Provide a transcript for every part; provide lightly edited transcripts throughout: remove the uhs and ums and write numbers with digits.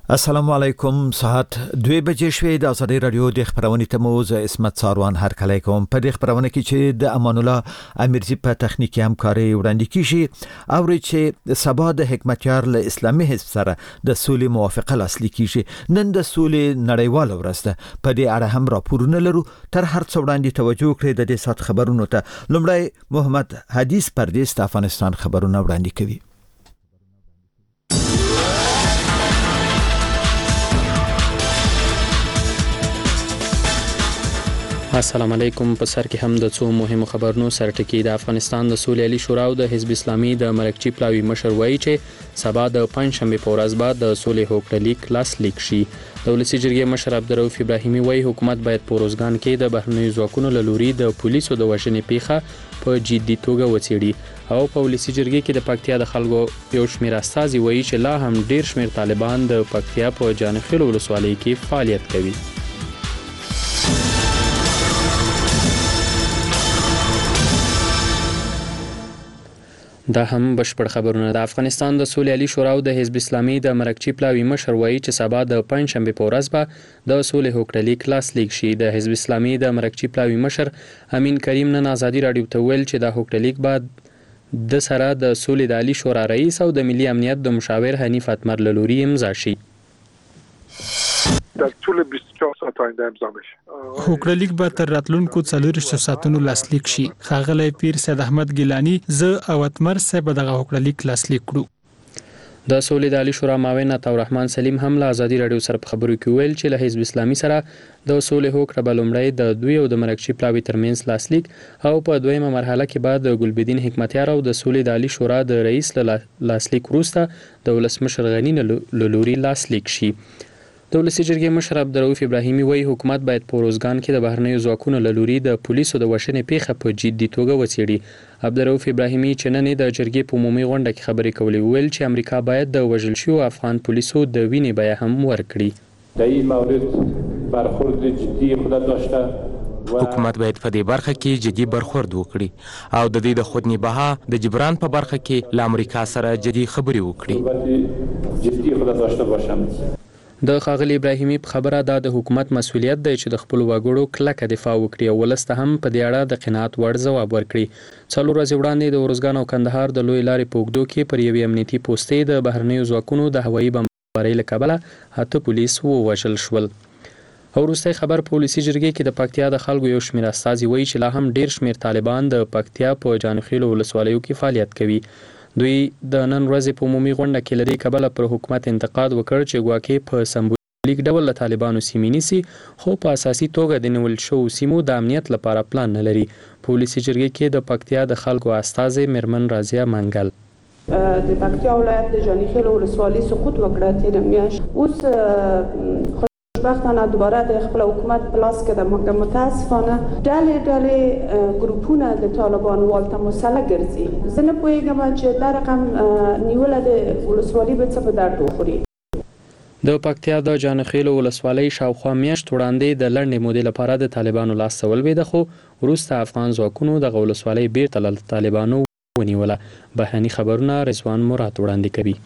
السلام علیکم. ساعت 2 بجې شوې د ازادي رادیو د خبرونې تموز اسمت ساروان هر کله کوم په دې خبرونه کې چې د امان الله امیرزی په تخنیکی همکاري وړاندې کیږي او چې سبا د حکمتیار له اسلامي حزب سره د سولې موافقه لاسلیک کیږي. نن د سولې نړیواله ورځ ده. په دې اړه هم راپورونه لرو. تر هر څه وړاندې توجه کړئ د دې سات خبرونو ته. لومړی محمد حدیث پردیس د افغانستان خبرونه وړاندې کوي. السلام علیکم. په سر کې هم د څو مهمو خبرونو سرټکی. د افغانستان د سولې علي شورا او د حزب اسلامي د مرکچی پلاوی مشر وایي چې سبا د پنځشنبه په ورځ بعد د سولې هوکړه لاسلیک شي. د ولسی جرګې مشر عبدالرؤف ابراهیمي وایي حکومت باید په روزګان کې د بهرنیو ځواکونو له لوري د پولیسو د وژنې پیښه په جدي توګه وڅېړي او په ولسی جرګې کې د پکتیا د خلکو یو شمېر استازي وایي چې لا هم ډیر شمېر طالبان د پکتیا په جانخیل ولسوالۍ کې فعالیت کوي. دا هم بشپړ خبرونه. د افغانستان د سولې علي شورا او د حزب اسلامي د مرکچی پلاوی مشر وایي چې سبا د پنځشنبه په ورځ به د سولې هوکړه لاسلیک شي. د حزب اسلامي د مرکچی پلاوی مشر امین کریم نن ازادي رادیو ته ویل چې د هوکړه بعد د سره د سولې د علي شورا رئیس او د ملي امنیت د مشاور حنیف اتمر له لوري امضا شي. در طول 24 ساعت آینده امضا بشه. هوکړه لیک به تر راتلونکو 40 ساعتونو لاسلیک شي. ښاغلی پیر سید احمد ګیلانی زه او اتمر صاحب دغه هوکړه لیک لاسلیک کړو. د سولې د علي شورا معاون عطا الرحمن سلیم هم له ازادي رادیو سره په خبرو کې ویل چې له حزب اسلامي سره د سولې هوکړه بلومړی د دوی او د مرکچی پلاوی ترمنځ لاسلیک او په دویمه مرحله کې بعد د ګلبدین حکمتیار او د سولې د علي شورا د رئیس لاسلیک وروسته د ولسمشر غنی له لوري لاسلیک شي. د ولسی جرګې مشر عبدالرؤف ابراهیمي وایي حکومت باید په روزګان کې د بهرنیو ځواکونو له لوري د پولیسو د وژنې پیښه په جدي توګه وڅېړي. عبدالرؤف ابراهیمي چې نن د جرګې په عمومي غونډه کې خبرې کولې ویل چې امریکا باید د وژل شویو افغان پولیسو د وینې بیه هم ورکړي. در این مورد برخورد جدی خود داشته حکومت باید په دې برخه کې جدي برخورد وکړي او د دې د خودنی بها د جبران په برخه کې له امریکا سره جدي خبرې وکړي. جدي خود داشته باشم. د ښاغلي ابراهیمي په خبره دا د حکومت مسؤلیت دی چې د خپل وګړو کلکه دفاع وکړي او ولسته هم په دې اړه د قناعت وړ ځواب ورکړي. 4 ورځې وړاندې د ورزګان او کندهار د لوی لارې په اوږدو کې پر یوې امنیتي پوستې د بهرنیو ځواکونو د هوایي بمبارۍ له کبله 8 پولیس ووژل شول. وروستی خبر په ولسی جرګې کې د پکتیا د خلکو یو شمېر استازي وایي چې لا هم ډیر شمېر طالبان د پکتیا په جانخیل ولسوالیو کې فعالیت کوي. دوی د نن ورځې په عمومي غونډه کې لدی کبله پر حکومت انتقاد وکړ چې ګواکې په سمبولیک ډول له طالبانو سیمې نیسي خو په اساسي توګه د نیول شوو سیمو د امنیت لپاره پلان نه لري. په ولسی جرګې کې د پکتیا د خلکو استازي میرمن رازیه منګل د پکتیا ولایت د جانخیل ولسوالۍ سقوط وکړه تیر میاشت. اوس خوشبختانه دوباره د خپل حکومت پلاس کې د متاسفانه ډلې ګروپونه د طالبان والته مسله ګرځي. زه نه پوهیږم چې دا رقم نیول د ولسوالۍ به څه په درد وخوري. د پکتیا د جانخیل ولسوالۍ شاوخوا میاشت وړاندې د لنډې مودې لپاره د طالبانو لاس ته ولوېده خو وروسته افغان ځواکونو د ولسوالۍ بیرته له طالبانو ونیوله. بهرني خبرونه رضوان مراد وړاندې کوي.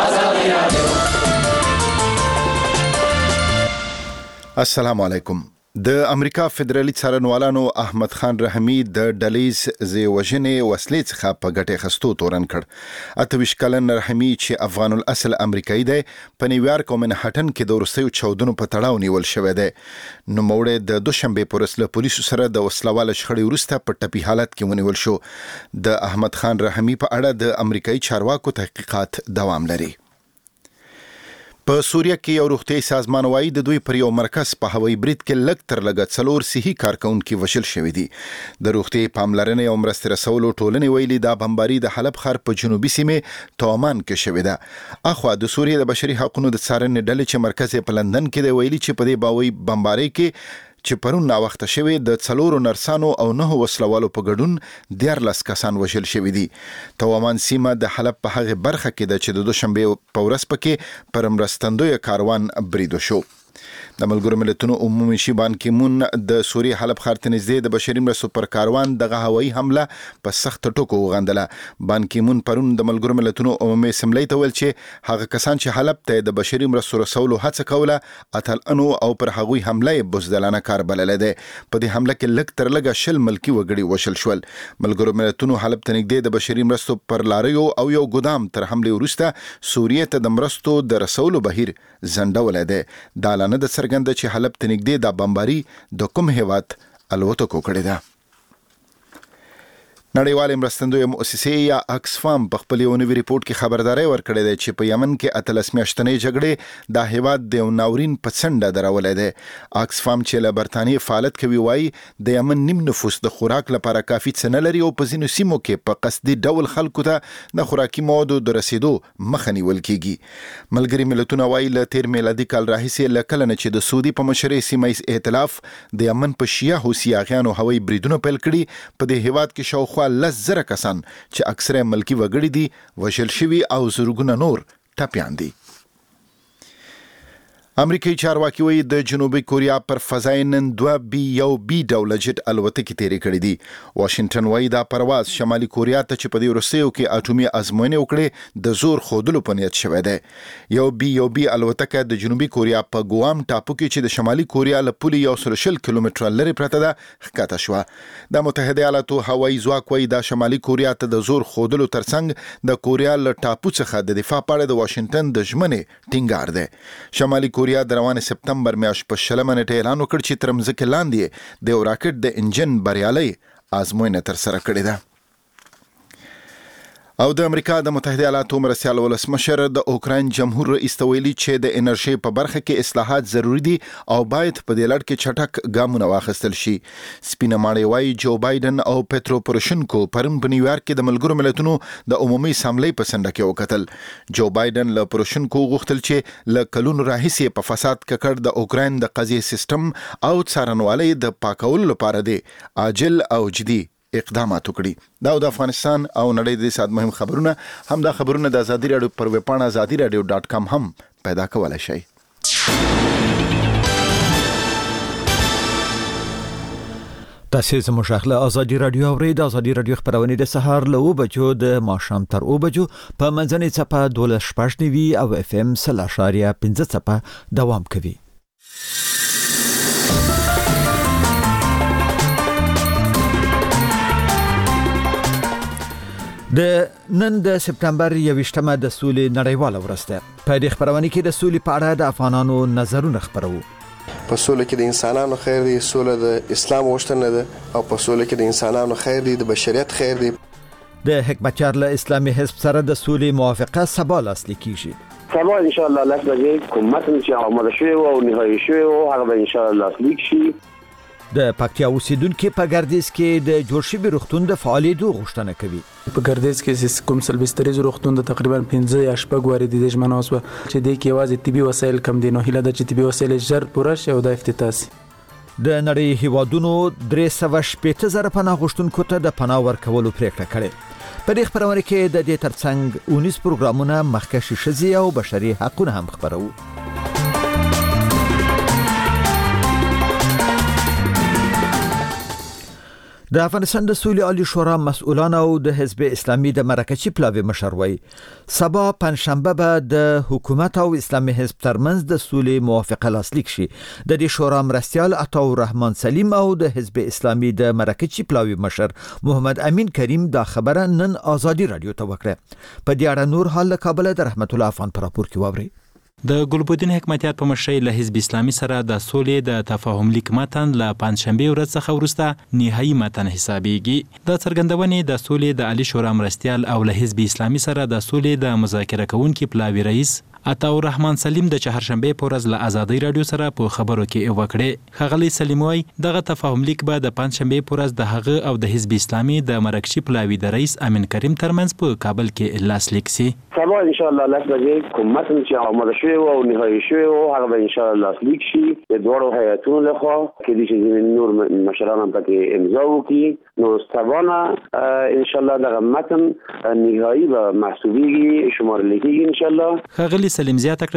السلام علیکم. د امریکا فدرالي څارنوالانو احمد خان رحمي د ډلیز وژنې وسلې څخه په ګټې خستو تورن کړ. 28 کلن رحمي چې افغان الاصل امریکایي دی په نیویارک او منهټن کې د وروستیو چاودنو په تړاو نیول شوی دی. نوموړی د دوشنبه پر ورځ له پولیسو سره د وسلواله شخړې وروسته په ټپي حالت کې ونیول شو. د احمد خان رحمي په اړه د امریکایي چارواکو تحقیقات دوام لري. په سوریه کې یو روغتیايي سازمان وایي د دوی پر یو مرکز په هوایي برید کې لږ تر لږه 4 صحي کارکونکي وژل شوي دي. د روغتیايي پاملرنې او مرستې رسولو ټولنې ویلي دا بمباري د حلب ښار په جنوبي سیمې تومان کې شوې ده. اخوا د سوریې د بشري حقوقو د څارنې ډلې چې مرکز یې په لندن کې دی ویلي چې په دې باوي بمباري کې چې پرون ناوخته شوی د 4 نرسانو او 9 وسلوالو په ګډون 14 کسان وژل شوي دي. تومان سیمه د حلب په هغه برخه کې ده چې د دوشنبه په ورځ پکې پر مرستندوی کاروان بریدو شو. د ملګرو ملتونو عمومي شي بان کی مون د سوریه حلب ښار ته نږدې د بشري مرستو پر کاروان دغه هوایي حمله په سخت ټکو وغندله. بان کی مون پرون د ملګرو ملتونو عمومي اسمبلی ته ویل چې هغه کسان چې حلب ته د بشري مرستو رسولو هڅه کوله اتلانو او پر هغوی حمله بزدلانه کار بلل دی. په دې حمله کې لږ تر لږه 10 ملکی وګړي وشل شول. ملګرو ملتونو حلب ته نږدې د بشري مرستو پر لاریو او یو ګدام تر حمله وروسته سوریه ته د مرستو د رسولو بهیر زندول دی. دا اعلان د څرګنده چې حلب ته نږدې د بمباري د کوم هیواد الوتکو کړې ده. نړیوال مرستندوی مؤسسه یا اکسفام په خپل یو نوی ریپورت کې خبرداري ورکړې ده چې په یمن کې 13 میاشتنې جګړې د هیواد د ناورین په څنډه درولې ده. اکسفام چې له برتانیې فعالیت کوي وایي د یمن نیم نفوس د خوراک لپاره کافي څه نه لري او په ځینو سیمو کې په قصدي ډول خلکو ته د خوراکي موادو د رسیدو مخه نیول کیږي. ملګري ملتونه وایي له 13 میلادي کال راهیسې له کله نه چې د سعودي په مشرۍ سیمه ائتلاف د یمن په شیعه حوثیانو هوایي بریدونه پیل کړي په دې هیواد کې شاوخوا 10,000 کسان چې اکثره ملکی وګړي دي وژل شوي او زرګونه نور ټپیان دي. امریکایي چارواکي وایي د جنوبي کوریا پر فضای نن 2B ډوله جټ الوتکې تیرې کړې دي. واشنگټن وایي دا پرواز شمالي کوریا ته چې په دې وروستیو کې اټومي ازموینې وکړي د زور ښودلو په نیت شوی دی. یو B الوتکه د جنوبي کوریا په ګوام ټاپو کې چې د شمالي کوریا له پولې 120 کیلومتره لري پرته ده ښکته شوه. د متحده ایالاتو هوایي ځواک وایي د شمالي کوریا ته د زور ښودلو ترڅنګ د کوریا له ټاپو څخه د دفاع په اړه د واشنگټن د ژمنې ټینګار دی. شمالي کوریا د روان سپتمبر میاشت په 20 نیټه اعلان وکړ چې تر مځکې لاندې د یو راکټ د انجن بریالۍ ازموینه ترسره کړې ده. او د امریکا د متحده ایالاتو مرستیال ولسمشر د اوکراین جمهور رئیس ته ویلي چې د انرژي په برخه کې اصلاحات ضروری دي او باید په دې لړ کې چټک ګامونه واخیستل شي. سپینه ماڼۍ وایي جو بایدن او پترو پوروشنکو پرون په نیویارک کې د ملګرو ملتونو د عمومي اسمبلی په څنډه کې وکتل. جو بایدن له پوروشنکو غوښتل چې له کلونو راهیسې په فساد ککړ د اوکراین د قضیې سیستم او څارنوالۍ د پاکولو لپاره دی عاجل او جدي اقدامات وکړي. دا د افغانستان او نړۍ د سات مهم خبرونه هم د خبرونه د ازادي رادیو پر ویب پاڼه azadiradio.com هم پیدا کولای شئ. تاسو زموږ خپل ازادي رادیو اورئ. د ازادي رادیو خبرونه د سهار له 9 بجو د ماښام تر 2 بجو په منځنۍ چپه 12.9 او FM 0.15 چپه دوام کوي. د نن د سپتمبر 21مه د سولې نړیواله ورځ ده. په دې خبرونه کې د سولې په اړه د افغانانو نظرونه خبرو. په سوله کې د انسانانو خیر دی، سوله د اسلام غوښتنه ده او په سوله کې د انسانانو خیر دی، د بشریت خیر دی. د حکمتیار له اسلامي حزب سره د سولې موافقه سبا لاسلیک کیږي. سبا ان شاء الله لس بجې کوم متن چې آماده شوی او نهایی شوی او هغه به ان شاء الله لاسلیک شي. د پکتیا اوسیدونکو په ګردیز کې د جوړ شوی روغتون د فعالیتو غوښتنه کوي. په ګردیز کې کوم سلبستریز روغتون د تقریبا 15 یا 16 واري د ژمنه اوس چې د کې واځي طبي وسایل کم دي، نو هله د طبي وسایل ژر پوره شي او د افتتاح سي. د نړۍ هیوادونو 380,000 پناه غوښتونکو ته د پناه ورکولو پریکړه کړې. په دې خبرونه کې د دې ترڅنګ 19 پروګرامونه مخکښ شذي او بشري حقوقونه هم خبرو. د افغانستان د سولې عالی شورا مسؤلان او د حزب اسلامي د مرکزی پلاوی مشر وایي سبا پنځشنبه به د حکومت او اسلامي حزب ترمنځ د سولې موافقه لاسلیک شي. د دې شورا مرستیال عطاالرحمن سلیم او د حزب اسلامي د مرکزی پلاوی مشر محمد امین کریم دا خبره نن ازادي رادیو ته وکړه. په دې اړه نور حال له کابل د رحمت الله افغان پر راپور کې واوري. د ګلبدین حکمتیار په مشرۍ له حزب اسلامي سره د سولې د تفاهم لیک متن له پنځشنبه ورځ څخه وروسته نهایی متن حسابيږي. د څرګندونې د سولې د عالی شورا مرستیال او له حزب اسلامي سره د سولې د مذاکره کوونکي پلاوی رئیس عطاالرحمن سلیم د چهارشنبه په ورځ له ازادي رادیو سره په خبرو کې وکړه. خغلی سلیم وای دغه تفاهم لیک به د پنځشنبه په ورځ د هغه او د حزب اسلامي د مرکزی پلاوی د رئیس امین کریم ترمنځ په کابل کې لاسلیک سي. سبا ان شاء الله لس بجې کوم متن چې آماده شوی او نهایی شوی او هغه به ان شاء الله لاسلیک شي. د دوړو هیئتونو لخوا کې د چې نور مشران هم پکې امضا وکړي. نو سبا ان شاء الله دغه متن نهایی به محسوبيږي، شمار لیکيږي ان شاء الله. خغلی سلیم زیاته کړ چې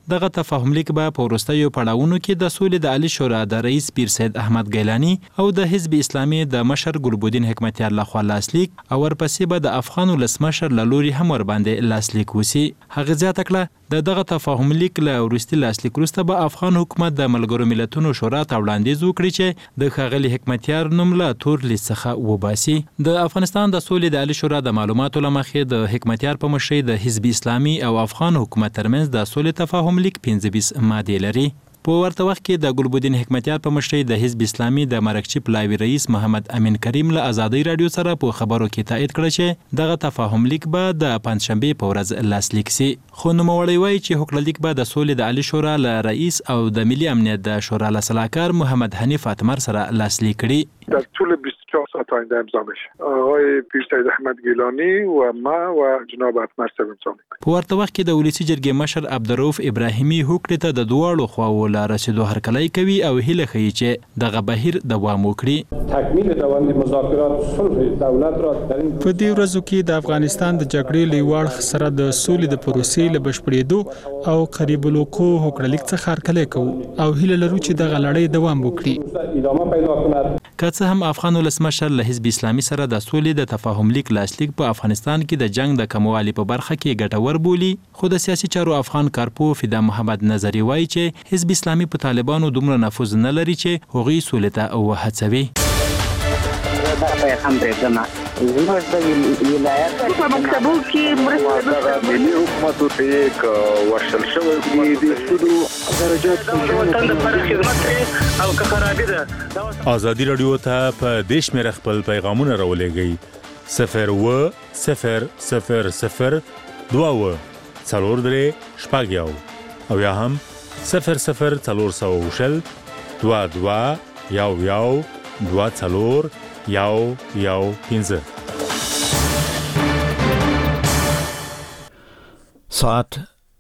دغه تفاهم لیک به په وروستیو پړاوونو کې د سولې د عالی شورا د رئیس پیر سید احمد ګیلانی او د حزب اسلامي د مشر ګلبدین حکمتیار لخوا لاسلیک او ورپسې به د افغان ولسمشر له لوري هم ور باندې لاسلیک وسی. هغه زیاته کړه دغه تفاهم لیک له وروستي لاسلیک وروسته به افغان حکومت د ملګرو ملتونو شورا ته وړاندیز وکړي چې د ښاغلي حکمتیار نوم له تور لیست څخه وباسي. د افغانستان د سولې د عالی شورا د معلوماتو له مخې د حکمتیار په مشرۍ د حزب اسلامي او افغان حکومت ترمنځ د سولې تفاهم لیک 15 مادې لري. په ورته وخت کې د ګلبدین حکمتیار په مشرۍ د حزب اسلامي د مرکچی پلاوي رئیس محمد امین کریم له ازادي رادیو سره په خبرو کې تایید کړ چې دغه تفاهم لیک به د پنځشنبه په ورځ لاسلیک شي. خو نوموړی وایي چې حکم لیک به د سولې د عالی شورا له رئیس او د ملي امنیت د شورا له سلاکار محمد حنیف اتمر سره لاسلیک کړي. در طول 24 ساعت آینده امضا میشه. آقای پیر سید احمد گیلانی و ما و جناب اتمر سره امضا میکنیم. په ورته وخت کې د ولسی جرګې مشر عبدالرؤف ابراهیمي هوکړې ته د دواړو خواو لا رسیدو هرکلی کوي او هیله ښیي چې دغه بهیر دوام وکړي. تکمیل روند مذاکرات صلح دولت را در این په دې ورځو کې د افغانستان د جګړې لیواړ سره د سولې د پروسې له بشپړېدو او قریب الوقوع هوکړه لیک څخه هرکلی کوو او هیله لرو چې دغه لړۍ دوام وکړي. ادامه پیدا کند. که څه هم افغان ولسمشر له حزب اسلامي سره د سولې د تفاهم لیک لاسلیک په افغانستان کې د جنگ د کموالي په برخه کې ګټور بولي، خو د سیاسي چارو افغان کارپو فدا محمد نظری وایي چې حزب اسلامي په طالبانو دومره نفوذ نه لري چې هغوی سولې ته وهڅوي. زموږ د ولایت په مکتبو کې مرسته ملي حکومت ته یک ورشل شوی دی د سودو درجات وطن لپاره خدمت کوي او که خرابې ده. ازادي رادیو ته په دیش مې خپل پیغامونه راولېږئ 01000 2 څلور درې شپږ یو او یا هم 00400 22 یو 2 څلور یو 15. ساعت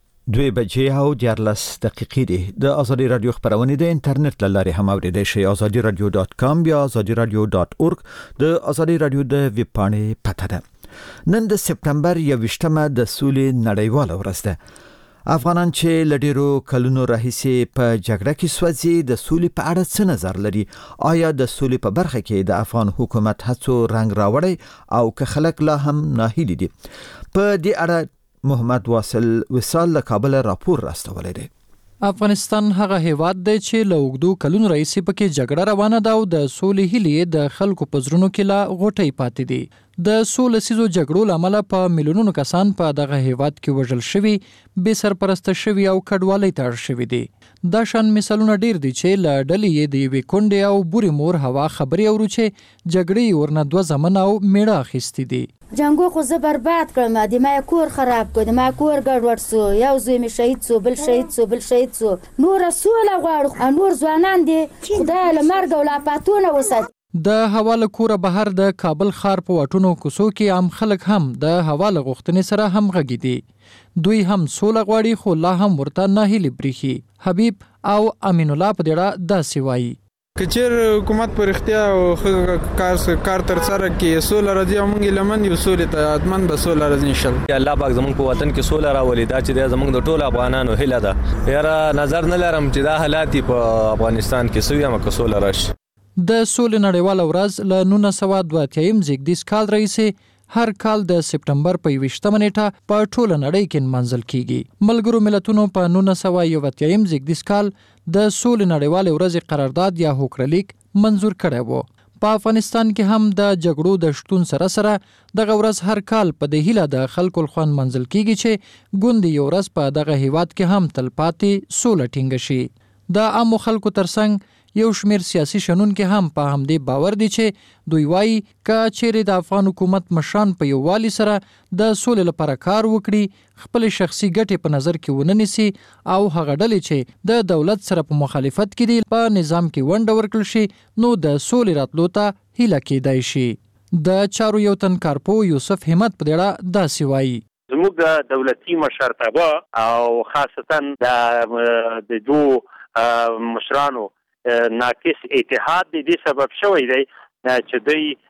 2 بجې او 14 دقیقې دي. د ازادي رادیو خبرونه د انټرنیټ له لارې هم اوریدئ شئ. azadiradio.com یا azadiradio.org د ازادي رادیو د ویب پاڼې پته ده. نن د سپتمبر 21مه د سولې نړیواله ورځ ده. افغانان چې لډیرو کلونو راهیسې په جګړه کې سوځي د سولې په اړه څه نظر لري؟ آیا د سولې په برخه کې د افغان حکومت هڅو رنګ راوړی او که خلک لا هم ناهیلي دي؟ په دې اړه محمد واصل وصال له کابل راپور راستولی دی. افغانستان هغه هیواد دی چې له اوږدو کلونو راهیسې پکې جګړه روانه ده او د سولې هیلې د خلکو په زړونو کې لا غوټۍ پاتې دي. د سولسیزو جګړو له امله په میلیونونو کسان په دغه هیواد کې وژل شوي، بې سرپرسته شوي او کډوالۍ ته اړ شوي دي. دا شان مثالونه ډیر دي چې له ډلې یې د یوې کونډې او بورې مور هوا خبرې اورو چې جګړې ورنه 2 زمن او میړه اخیستي دي. جنگو خو زه برباد کړم، د ما کور خراب کړ، د ما کور ګډوډ سو، یو زوی می شهید سو، بل شهید سو، نور سوله غواړو، نور ځوانان دي خدای له مرګ او لا پاتونه وسات. د حواله کوره بهر د کابل ښار په واټونو کوڅو کې عام خلک هم د حواله غوښتنې سره همغږي دي. دوی هم سوله غواړي خو لا هم ورته ناهیلي بریښي. حبیب او امین الله په دې داسې وایي. کچیر حکومت پر اختیار او کار تر سره کې سوله راځي او موږ لمن یو سولې ته اتمن به سوله راځي ان شاء الله. الله پاک زموږ په وطن کې سوله راولي، دا چې زموږ د ټولو افغانانو هیله ده. یاره نظر نه لرم چې دا حالات په افغانستان کې سوي هم که سوله راشي. د سولې نړیواله ورځ له 1982 زیږدیز کال راهیسې هر کال د سپتمبر په 21مه نیټه په ټوله نړۍ کې نمانځل کیږي. ملګرو ملتونو په 1981 زیږدیز کال د سولې نړیواله ورځ قرارداد یا هوکړه لیک منزور کړی و. په افغانستان کې هم د جګړو د شتون سره سره دغه ورځ هر کال په د هیله د خلکو لخوا منزل کیږي چې ګوندې یو ورځ په دغه هیواد کې هم تلپاتې سوله ټینګه شي. د عامو خلکو ترڅنګ یو شمیر سیاسي شنونکي هم په همدې باور دي چې دوی وایي که چیرې د افغان حکومت مشران په یووالي سره د سولې لپاره کار وکړي، خپل شخصي ګټې په نظر کې ونه نیسي او هغه ډلې چې د دولت سره په مخالفت کې دي په نظام کې ونډه ورکړل شي، نو د سولې راتلو ته هیله کېدای شي. د چارو یو تن کارپو یوسف همت په دې داسې وایي. زموږ د دولتي مشرتابه او خاصتا د دوه مشرانو ناقص اتحاد دې سبب شوی دی چې دوی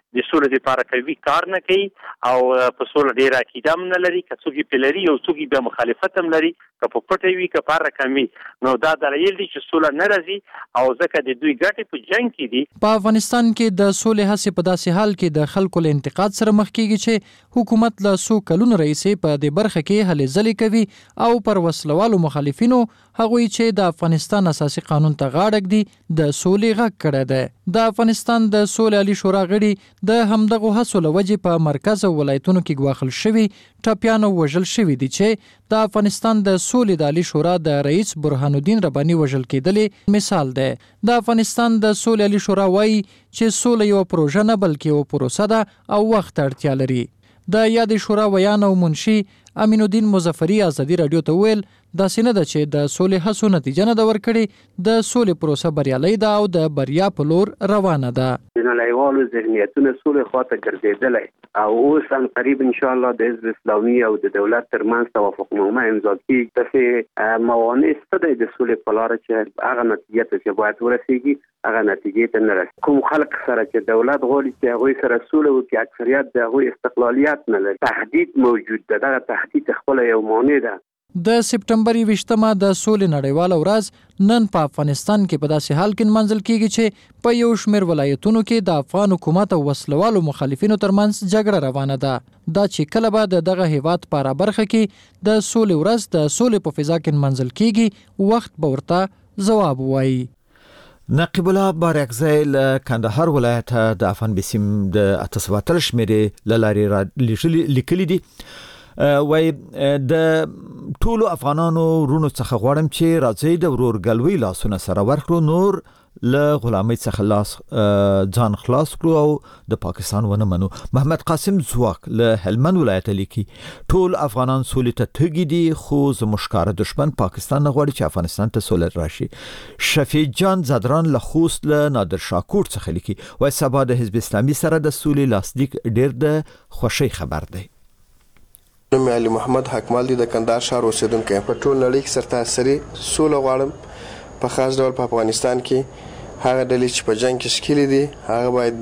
د سولې لپاره کوي کار نه کوي او په سولې ډیر عقیده هم نه لري، که څوک یې لري او څوک یې بیا مخالفت هم لري، که په پټه وي که په رقمي، نو دا دلایل دي چې سوله نه راځي او ځکه د دوی ګټې په جنگ کې دي. په افغانستان کې د سولې هڅې په داسې حال کې د خلکو له انتقاد سره مخ کیږي چې حکومت له څو کلونو راهیسې په دې برخه کې هلې ځلې کوي او پر وسلوالو مخالفینو هغوی چې د افغانستان اساسي قانون ته غاړه ږدي د سولې غږ کړی دی. د افغانستان د سولې عالي شورا غړي د همدغو هڅو له وجې په مرکز او ولایتونو کې ګواښل شوي ټپیان او وژل شوي دي چې د افغانستان د سولې د عالي شورا د رئیس برهان الدین رباني وژل کېدلې مثال دی. د افغانستان د سولې عالي شورا وایي چې سوله یو پروژه نه بلکې یو پروسه ده او وخت اړتیا لري. د یادې شورا ویان او منشي امین الدین مظفری ازادي رادیو ته ویل داسې نه ده چې د سولې هڅو نتیجه نه ده ورکړې، د سولې پروسه بریالۍ ده او د بریا په لور روانه ده. د نړیوالو ذهنیتونو سولې خواته ګرځېدلی او اوس هم قریب ان شاء الله د حزب اسلامي او د دولت ترمنځ توافقنامه امضا کیږي. داسې موانع شته دی د سولې په لاره چې هغه نتیجې ته چې باید ورسېږي هغه نتیجې ته نه رسي. کوم خلک سره چې دولت غواړي چې هغوی سره سوله وکړي، اکثریت د هغوی استقلالیت نه لري، تهدید موجود ده. دغه تهدید خپله یو مانع ده. د سپټمبر 20مه د سولې نړیواله ورځ نن په افغانستان کې په داسې حال کې منځل کیږي چې په یو شمېر ولایتونو کې د افغان حکومت او وسلوالو مخالفینو ترمنځ جګړه روانه ده. دا چې کله به دغه هیواد په برخه کې د سولې ورځ د سولې په فضا کې منځل کیږي، وخت به ورته ځواب وایي. نقیب الله بارکزی له کندهار ولایت د افغان بسیم د 78 شمېرې له لارې لیکلي دي. وای د ټولو افغانانو رونو څخه غواړم چې راځي د ورورګلوي لاسونه سره ورکړو، نور له غلامۍ څخه ځان خلاص کړو او د پاکستان ونه منو. محمد قاسم زواک له هلمند ولایت لیکي ټول افغانان سولې ته تږي دي، خو زموږ ښکاره دشمن پاکستان نه غواړي چې افغانستان ته سوله راشي. شفیع جان زدران له خوست له نادر شاکور څخه لیکي وای سبا د حزب اسلامي سره د سولې لاسلیک ډیر د خوشي خبر دی. نوم علي محمد حکمال دی د کندهار ښار اوسیدونکی. په ټول نړۍ کې سرتاسري سوله غواړم، په خاص ډول په افغانستان کې هغه ډلې چې په جنگ کې ښکېلې دي هغه باید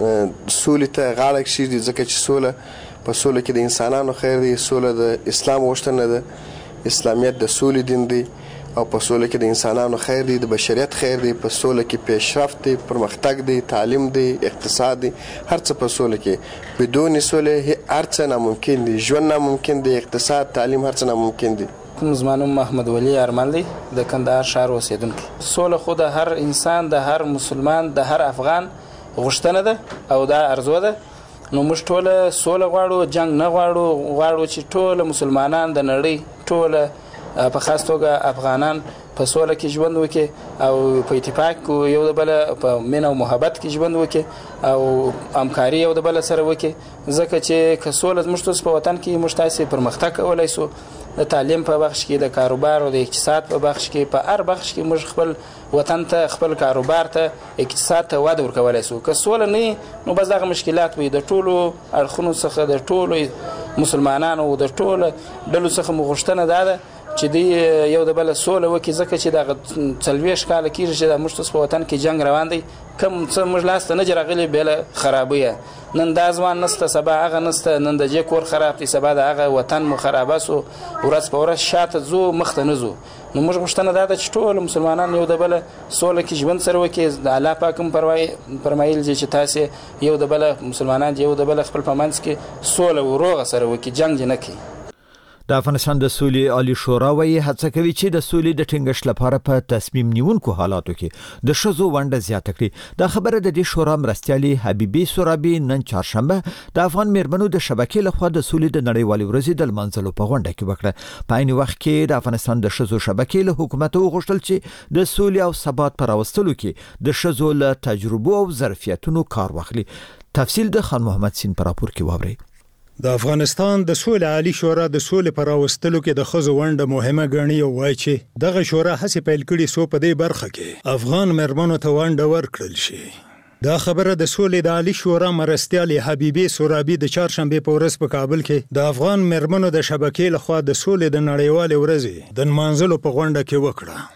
سولې ته غاړه کښېږدي، ځکه چې سوله په سوله کې د انسانانو خیر دی، سوله د اسلام غوښتنه ده، اسلامیت د سولې دین دی او په سوله کې د انسانانو خیر دی، د بشریت خیر دی، په سوله کې پیشرفت دی، پرمختګ دی، تعلیم دی، اقتصاد دی، هر څه په سوله کې. بدون سوله هر څه ناممکن دی، ژوند ناممکن دی، اقتصاد، تعلیم، هر څه ناممکن دی. زما نوم محمد ولی ارمل دی د کندهار ښار اوسیدونکی. سوله خو د هر انسان، د هر مسلمان، د هر افغان غوښتنه ده او دا ارزو ده. نو موږ ټوله سوله غواړو، جنگ نه غواړو چې ټوله مسلمانان د نړۍ ټوله په خاص توګه افغانان په سوله کې ژوند وکړي او په اتفاق یو د بل په مینه او محبت کې ژوند وکړي او همکاري یو د بل سره وکړي، ځکه چې که سوله زموږ په وطن کې موږ تاسې پرمختګ کولی سو، د تعلیم په بخش کې، د کاروبار او د اقتصاد په بخش کې، په هر بخش کې موږ خپل وطن ته، خپل کاروبار ته، اقتصاد ته وده ورکولی سو. که سوله نه نو بس دغه مشکلات وي. د ټولو اړخونو څخه، د ټولو مسلمانانو، د ټولو ډلو څخه مو غوښتنه دا ده چې دی یو د بل سوله وکړي، ځکه چې دغه 40 کاله کېږي چې د موږ په وطن کې جنگ روان دی. کوم څه موږ لاسته نه راغلي بله خرابیه. نن دا ځوان نسته، سبا هغه نسته، نن د جې کور خراب دی، سبا د هغه وطن مو خرابه سو، ورځ په ورځ شاته ځو، مخته نه ځو. نو موږ غوښتنه دا ده چې ټول مسلمانان یو د بل سوله کې ژوند سره وکړي. د الله پاک هم فرمایل دي چې تاسې یو د بل مسلمانان یو د بل خپل په منځ کې سوله او روغه سره وکړي، جنگ دې نه کوي. د افغانستان د سولې عالی شورا وایي هڅه کوي چې د سولې د ټینګښت لپاره په تصمیم نیونکو حالاتو کې د ښځو ونډه زیاته کړي. دا خبره د دې شورا مرستیالي حبیبي سورابي نن چهارشنبه د افغان میرمنو د شبکې لخوا د سولې د نړیوالې ورځې د لمانځلو په غونډه کې وکړه. په عین وخت کې د افغانستان د ښځو شبکې له حکومت وغوښتل چې د سولې او ثبات پر راوستلو کې د ښځو له تجربو او ظرفیتونو کار واخلي. تفصیل د خان محمد سین پر راپور کې واوري. د افغانستان د سولې عالی شورا د سولې پر راوستلو کې د ښځو ونډه مهمه ګڼي او وایي چې دغه شورا هڅې پیل کړي سو په دې برخه کې افغان مېرمنو ته ونډه ورکړل شي. دا خبره د سولې د عالی شورا مرستیالي حبیبي سورابي د چهارشنبه په ورځ په کابل کې د افغان مېرمنو د شبکې لخوا د سولې د نړیوالې ورځې د لمانځلو په غونډه کې وکړه.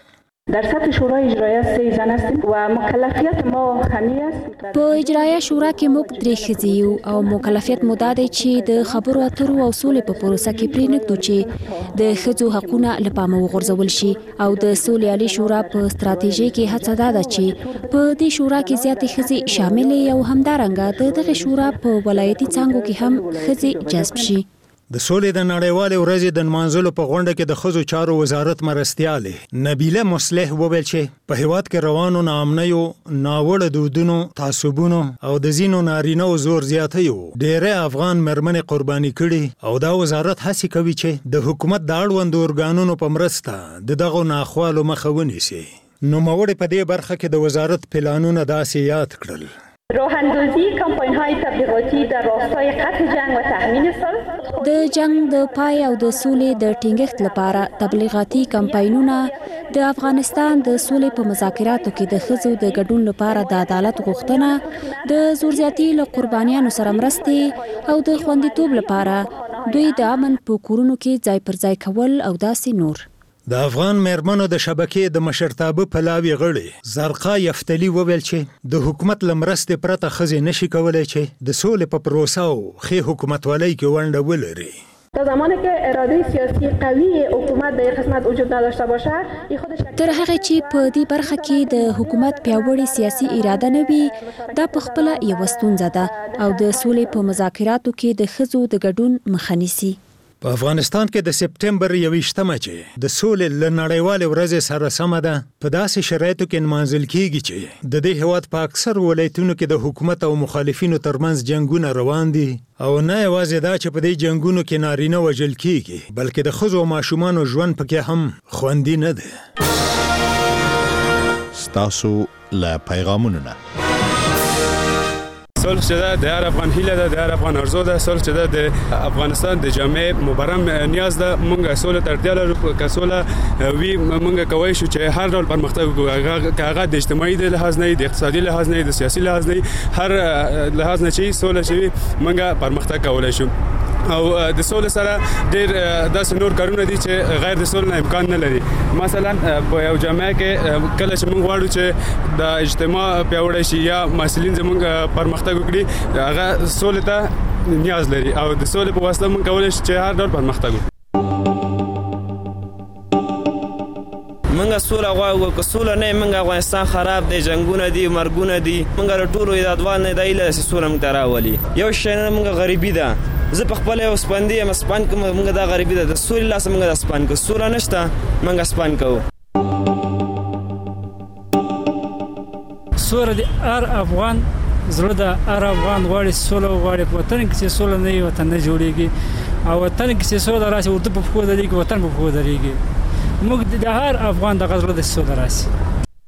در سطح شورای اجرایه 3 زن هستیم و مکلفیت ما همین است. په اجرایه شورا کې موږ 3 ښځې یو او مکلفیت مو دا دی چې د خبرو اترو او سولې په پروسه کې پرې نږدو چې د ښځو حقونه له پامه وغورځول شي او د سولې عالي شورا په ستراتیژي کې هڅه دا ده چې په دې شورا کې زیاتې ښځې شاملې او همدارنګه دغه شورا په ولایتي څانګو کې هم ښځې جذب شي. د سولې د نړیوالې ورځې د نمانځلو په غونډه کې د ښځو چارو وزارت مرستیالې نبیله مصلح وویل چې په هیواد کې روانو ناامنیو، ناوړه دودونو، تعصبونو او د ځینو نارینه‌و زور زیاتیو ډېری افغان مېرمنې قرباني کړي او دا وزارت هڅې کوي چې د حکومت د اړوندو ارګانونو په مرسته د دغو ناخوالو مخه ونیسي. نوموړي په دې برخه کې د وزارت پلانونه داسې یاد کړل: راه اندازی کمپاین‌های تبلیغاتی در راستای قطع جنگ و تأمین صلح، د جنگ د پای او د سولې د ټینګښت لپاره تبلیغاتي کمپاینونه، د افغانستان د سولې په مذاکراتو کې د ښځو د ګډون لپاره د عدالت غوښتنه، د زورزیاتي له قربانیانو سره مرستې او د خوندیتوب لپاره دوی د امن په کورونو کې ځای پر ځای کول او داسې نور. د افغان مېرمنو د شبکې د مشرتابه پلاوي غړي زرقا یفتلی وویل چې د حکومت له مرستې پرته ښځې نشي کولی چې د سولې په پروسه او ښې حکومتولۍ کې ونډه ولري. تا زمانی که اراده سیاسی قوی حکومت در قسمت وجود نداشته باشه، تر هغه چې په دې برخه کې د حکومت پیاوړی سیاسي اراده نه وي، دا په خپله یوه ستونزه ده او د سولې په مذاکراتو کې د ښځو د ګډون مخه نیسي. په افغانستان کې د سپټمبر 21مه چې د سولې له نړیوالې ورځې سره سمه ده په داسې شرایطو کې نمانځل کیږي چې د دې هیواد په اکثر ولایتونو کې د حکومت او مخالفینو ترمنځ جنگونه روان دي او نه یوازې دا چې په دې جنگونو کې نارینه وژل کیږي بلکې د ښځو او ماشومانو ژوند پکې هم خوندي نه دی. ستاسو له پیغامونو نه صلح چې ده د هر افغان هیله ده، د هر افغان ارزو ده. صلح چې ده د افغانستان د جامع مبرم نیاز ده. مونږ سولې ته اړتیا لرو. که سوله وي مونږ کولی شو چې هر ډول پرمختګ وکړو، که هغه د اجتماعي د لحاظ نه، د اقتصادي لحاظ نه، د سیاسي لحاظ نه، هر لحاظ نه چې سوله شي مونږ پرمختګ کولی شو. او د سولې سره ډېر داسې نور کارونه دي چې غیر د سولې نه امکان نه لري. مثلا په یو جامعه کې کله چې موږ غواړو چې د اجتماع پیاوړی شي یا محصلین زموږ پرمختګ وکړي، هغه سولې ته نیاز لري او د سولې په واسطه موږ کولی شو چې هر ډول پرمختګ وکړو. منګه سوله غواړو، که سوله نه منګه افغانستان خراب دی، جنگونه دي، مرګونه دي. منګه له ټولو ایرادوال نه دی له سوله موږ ته راولي. یو شی نه منګه غریبي ده. زه په خپل یو سپندې یم سپان کوم، موږ دا غریبي ده. د سولې لاس موږ د سپان کو، سوله نشته موږ سپان کوو. سوله د هر افغان زړه ده، هر افغان غواړي سوله وغواړي. په وطن کې چې سوله نه وي وطن نه جوړیږي او وطن کې چې سوله راشي ورته په پښو درېږي، وطن په پښو درېږي. موږ د هر افغان د غزړه د سوله راشي.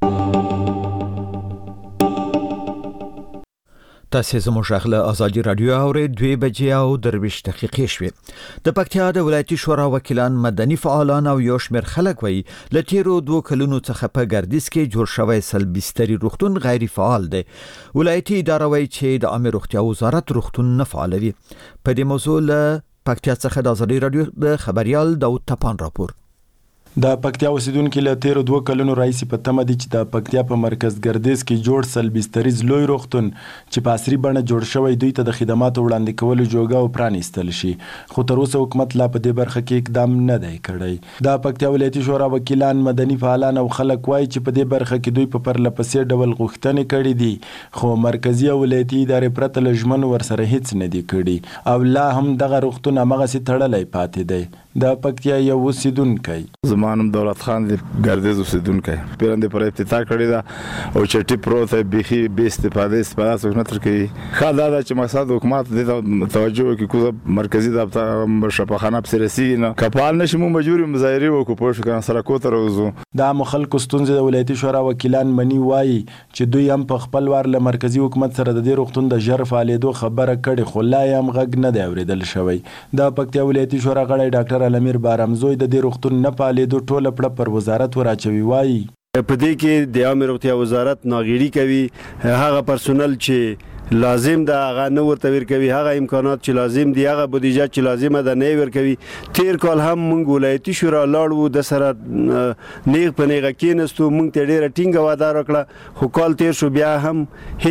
تاسو زموږ غږ له ازادي رادیو اورئ. 2:23 دقیقې شوې. د پکتیا د ولایتي شورا وکیلان، مدني فعالان او یو شمېر خلک وایي له تیرو 2 کلونو څخه په ګردیز کې جوړ شوی سلبستري روغتون غیر فعال دی. ولایتي اداره وایي چې د عامه روغتیا وزارت روغتون نه فعالوي. په دې موضوع له پکتیا څخه د ازادي رادیو د خبريال داود تپان راپور. د پکتیا اوسیدونکو له 13 کلونو راځي په تمه دي چې د پکتیا په مرکز ګردیز کې جوړ سلبستریز لوی روغتون چې په عصري بڼه جوړ شوی دوی ته د خدماتو وړاندې کولو جوګه او پرانیستل شي، خو تر اوسه حکومت لا په دې برخه کې اقدام نه دی کړی. د پکتیا ولایتي شورا وکیلان، مدني فعالان او خلک وایي چې په دې برخه کې دوی په پرلپسې ډول غوښتنې کړې دي، خو مرکزي او ولایتي ادارې پرته له ژمنو ورسره هیڅ نه دي کړي او لا هم دغه روغتون هماغسې تړلی پاتې دی. د پکتیا یو اوسیدونکی: زمانم دولت خان د ګردیز اوسیدونکی پیران د پر افتتاح کړی دا او چټي پروت بيخي به استفاده څخه نه تر کوي. خاله دا چې مقصد حکومت د توجه کې کوزه مرکزی د شفاخانه سرسي نه کفال نشي مو مجبور مظاهره وکړو په شکل سره کوتر وزو. د مخالکو ستونزې د ولایتي شورا وکیلان منی وایي چې دوی هم په خپل وار له مرکزی حکومت سره د دې روغتون د ژر فعالیدو خبره کړي، خو لا هم غږ نه دی اوریدل شوی. د پکتیا ولایتي شورا غړی ډاکټر الامیر بارمزوی د دې روغتون نه فعالیدو ټوله پړه پر وزارت وراچوي. وایي په دې کې د عامه روغتیا وزارت ناغېړي کوي. هغه پرسونل چې لازم ده هغه نه ورته ورکوي، هغه امکانات چې لازم دي، هغه بودیجه چې لازمه ده نه ورکوي. تیر کال هم موږ ولایتي شورا لاړو، د سره نیغ په نیغه کېنستو، موږ ته ډېره ټینګه وعده راکړه، خو کال تیر شو بیا هم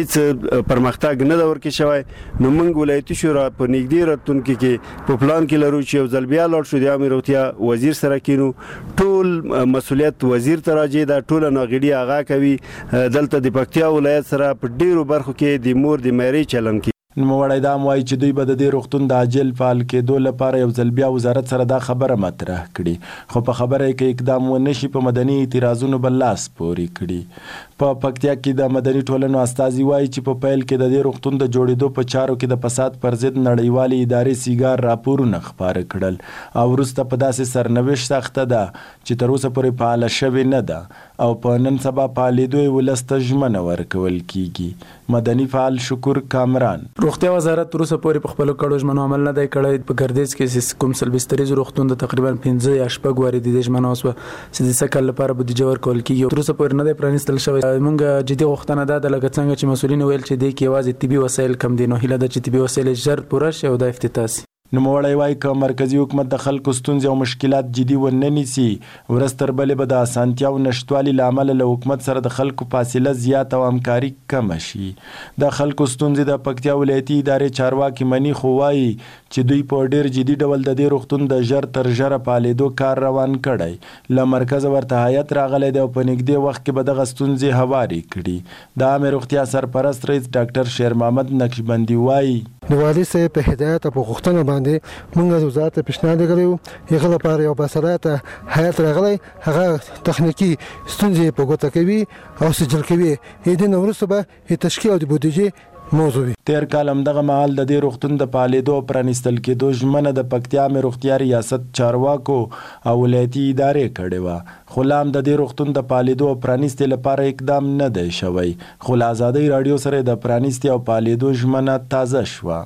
هیڅ پرمختګ نه ده ورکړی شوی. نو موږ ولایتي شورا په نږدې راتلونکي کې په پلان کې لرو چې یو ځل بیا لاړ شو د عامه روغتیا وزیر سره کینو، ټول مسؤلیت وزیر ته راځي، دا ټول ناغړي هغه کوي. دلته د پکتیا ولایت سره په ډیرو برخو کې د مور د مېري چلن کې نوموړی دا وایي چې دوی به د دې روغتون د عاجل فعال کېدو لپاره یو ځل بیا وزارت سره دا خبره مطرح کړي، خو په خبره یې کې اقدام ونه شي په مدني اعتراضونو به لاس پورې کړي. په پکتیا کې د مدني ټولنو استازي وایي چې په پیل کې د دې روغتون د جوړېدو په چارو کې د فساد پر ضد نړیوالې ادارې سیګار راپورونه خپاره کړل او وروسته په داسې سرنوشت سخته ده چې تر اوسه پورې فعاله شوې نه ده او په نن سبا فعالېدو یې ولس ته ژمنه ورکول کېږي. مدني فعال شکور کامران: روغتیا وزارت تر اوسه پورې په خپلو کړو ژمنو عمل نه دی کړی. په ګردیز کې کوم سلبستریز روغتون د تقریبا 15 یا 6 وارې د دې ژمنه وسوه چې د سکل لپاره بودیجه ورکول کېږي، تر اوسه پورې نه دی پرانیستل شوی. موږ جدي غوښتنه ده لکه څنګه چې مسؤلین ویل چې دې کې یوازې طبي وسایل کم دي، نو هیله ده چې طبي وسایل ژر پوره شي او د افتتاح شي. نوموړی وایي که مرکزي حکومت د خلکو ستونزې او مشکلات جدي ونه نیسي، ورځ تر بلې به د اسانتیاو نشتوالي له امله له حکومت سره د خلکو فاصله زیات او همکاري کمه شي. د خلکو ستونزې د پکتیا ولایتي ادارې چارواکي مني، خو وایي چې دوی په ډېر جدي ډول د دې روغتون د ژر تر ژره فعالېدو کار روان کړی. له مرکزه ورته هیات راغلی دی او په نږدې وخت کې به دغه ستونزې هوارې کړي. د عامې روغتیا سرپرست رئیس ډاکټر شیر محمد نقشبندي وایي د والي صاحب په هدایت او په غوښتنه باندې موږ د وزارت ته پیشنهاد کړی، هغه لپاره یو باصلاحیته هیات راغلی، هغه تخنیکی ستونزې په ګوته کوي او سجل کوي. دې نه وروسته به تشکیل او د بودیجې موضوع وي. تیر کال همدغه مهال د دې روغتون د فعالېدو او پرانیستل کېدو ژمنه د پکتیا عامې روغتیا ریاست چارواکو او ولایتي ادارې کړې وه، خو لا هم د دې روغتون د فعالېدو او پرانیستې لپاره اقدام نه دی شوی. خو له ازادۍ راډیو سره د پرانیستې او فعالېدو ژمنه تازه شوه.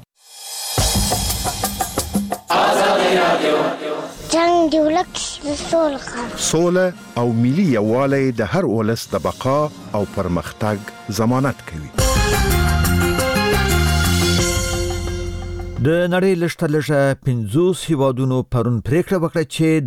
جنگ دی ولک سوله او ملي یووالی د هر ولس د بقا او پرمختګ ضمانت کوي. د نړۍ لشتلجه 50 هیوادونو پرون پریکړه وکړه چې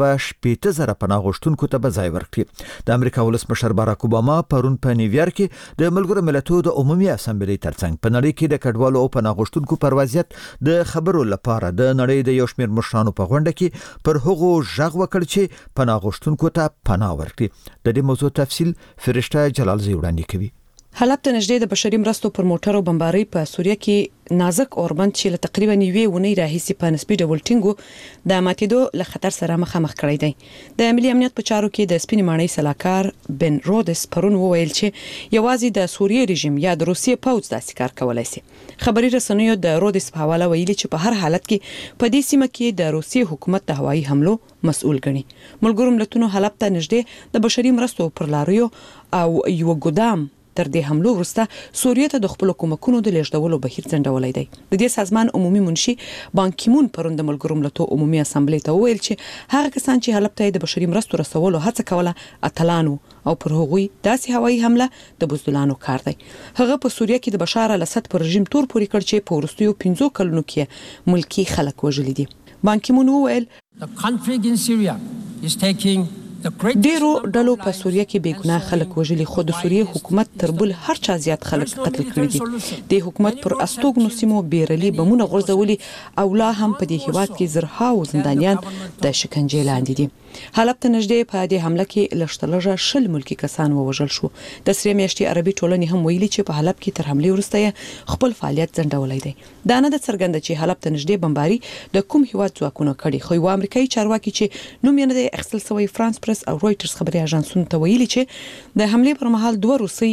380,000 پناه غوښتونکو ته به ځای ورکړي. د امریکا ولسمشر باراک اوباما پرون په نیویارک کې د ملګرو ملتونو د عمومي اسامبلې ترڅنګ په نړۍ کې د کډوالو او پناه غوښتونکو پر وضعیت د خبرو لپاره د نړۍ د یو شمېر مشرانو په غونډه کې پر هغو ژغ وکړ چې پناه غوښتونکو ته پناه ورکړي. د دې موضوع تفصیل فرشته جلال زی وړاندې کوي. حلب ته نږدې د بشري مرستو پر موټرو بمبارۍ په سوریه کې نازک اوربند چې له تقریبا 9 ونې راهیسي په نسبي ډول ټینګو د ماتېدو له خطر سره مخامخ کړی دی. د ملي امنیت په چارو کې د سپینې ماڼۍ سلاکار بن رودس پرون وویل چې یوازې د سوریې رژیم یا د روسیې پوځ داسې کار کولای شي. خبري رسنیو د رودس په حواله ویلي چې په هر حالت کې په دې سیمه کې د روسیې حکومت د هوایي حملو مسؤل ګڼي. ملګرو ملتونو حلب ته نږدې د بشري مرستو پر لاریو او یو ګدام تر دې حملو وروسته سوریه ته د خپل کومکونو د لیږدولو بهیر ځنډولای دی. د دې سازمان عمومي منشي بان کی مون پرون د ملګرو ملتونو عمومي اسامبلې ته وویل چې هغه کسان چې حلب ته د بشري مرستو رسولو هڅه کوله اتلانو او پر هغوی داسې هوایي حمله د بزدلانو کار دی. هغه په سوریه کې د بشار الاسد پر رژیم تور پوري کړ چې په وروستیو 15 کلونو کې ملکی خلک وژلي دي. بان کی مون وویل The conflict in Syria is taking ډیرو ډلو په سوریه کې بې ګناه خلک وژلي، خو د سوریې حکومت تر بل هر چا زیات خلک قتل کړي دي. د حکومت پر استوګنو سیمو بیرلي بمونه غورځولي او لا هم په دې هیواد کې زرهاو زندانیان د شکنجې لاندې دي. حلب ته نږدې په دې حمله کې لشتلجه 20 ملکی کسان ووژل شو. د سری میاشتې عربي ټولنې هم ویلي چې په حلب کې تر حمله وروسته خپل فعالیت ځنډولای دی. دا نه د څرګنده چې حلب ته نږدې بمباري د کوم هیواد ځواکونو کړي، خو یو امریکایي چارواکي چې نوم یې نه دی اخیستل شوی فرانس پریس او رويټرز خبري اژانسونو ته ویلي چې د حمله پر مهال 2 روسي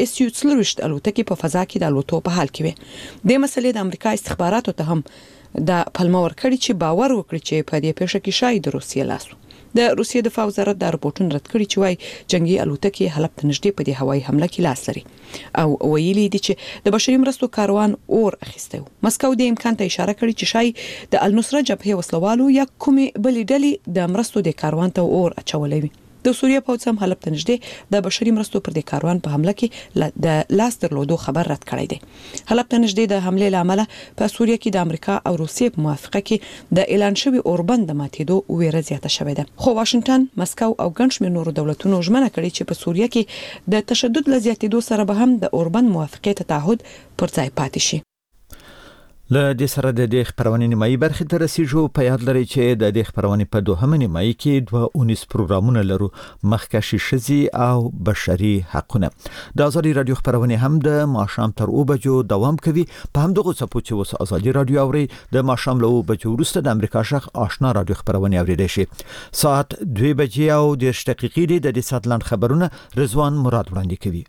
اس-30 الوتکې په فضا کې د الوتو په حال کې وي. د مسلې د امریکا استخباراتو ته هم د پلمه ورکړي چې باور وکړي چې په دې پیښه کې شاید روسیه لاسو. د روسیې دفاع وزارت د رپورټونو رد کړي چې وايي جنگي الوتکې حلب ته نږدې په دې هوایي حمله کې لاس لري او ویلي دي چې د بشري مرستو کاروان اور اخیسته. مسکو د امکان ته اشاره کړې چې شاید د النصره جبهه وسلوالو یا کومې بلې ډلې د مرستو د کاروان ته اور اچولې وي. د سوریه پوځ هم حلب ته نږدې د بشري مرستو پر دې کاروان په حمله کې د لاس درلودو خبر رد کړی دی. حلب ته نږدې د حمله لامل په سوریه کې د امریکا او روسیې په موافقه کې د اعلان شوی اوربند د ماتېدو ویره زیاته شوې ده. خو واشنگټن، مسکو او ګڼ شمېر نورو دولتونو ژمنه کړې چې په سوریه کې د تشدد له زیاتېدو سره به هم د اوربند موافقې ته تعهد پر ځای پاتې شي. له دې سره د دې خبرونې نیمایي برخې ته رسیدو. په یاد لرئ چې د دې خبرونې په دوهمه نیمایي کې 2 پروګرامونه لرو: مخکشي شذي او بشري حقونه. د ازادي رادیو خبرونه هم د ماښام تر 2 بجو دوام کوي. په همدغه څپو چې اوس ازادي رادیو اوري، د ماښام له 2 بجو وروسته د امریکا شخ آشنا رادیو خبرونه اوریدل شي. ساعت 2 بجې او 10 دقیقې د ساتلند خبرونه رضوان مراد وړاندې کوي.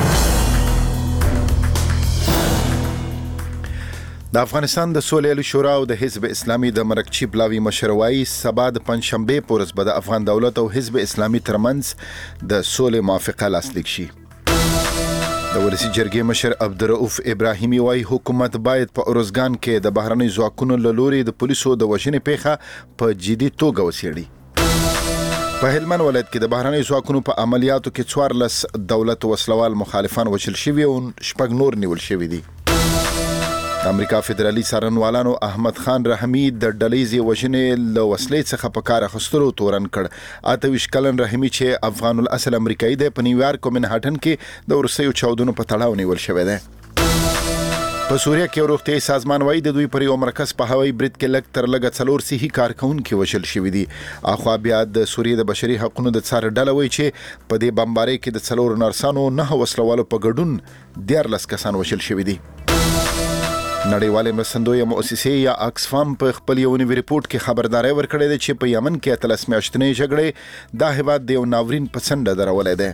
د افغانستان د سولې شورا او د حزب اسلامي د مرکچی بلاوی مشروعي سبا د پنځشنبه په ورځ به د افغان دولت او حزب اسلامي ترمنځ د سولې موافقه لاسلیک شي. د ولسی جرګې مشر عبدالرؤف ابراهیمي وايي حکومت باید په اورزګان کې د بهرنۍ ځواکونو له لوري د پولیسو د وژنې پیښه په جدي توګه وڅېړي. په هلمند ولایت کې د بهرنۍ ځواکونو په عملیاتو کې 14 دولت وسلوال مخالفان وژل شوي او 6 نور نیول شوي دي. د امریکا فدرالي څارنوالانو احمد خان رحمي د ډلېزي وژنې له وسلې څخه په کار اخیستلو تورن کړ. 28 کلن رحمي چې افغان الاصل امریکایي دی، په نیویارک او منهټن کې د ورسیو چاودنو په تړاو نیول شوی دی. په سوریه کې روغتیايي سازمان وايي د دوی پر یو مرکز په هوایي برید کې لږ تر لږه 4 صحي کارکونکي وژل شوي دي. اخوا بیا د سوریې د بشري حقوقو د څار ډله وايي چې په دې بمبارۍ کې د 4 نرسانو 9 وسلوالو په ګډون 14 کسان وژل شوي دي. نړیوالې مرستندویه مؤسسې یا آکسفام په خپل یو نوي ریپورت کې خبرداري ورکړې ده چې په یمن کې 13 میاشتنې جګړې دا هیواد د یو ناورین په څنډه درولې ده.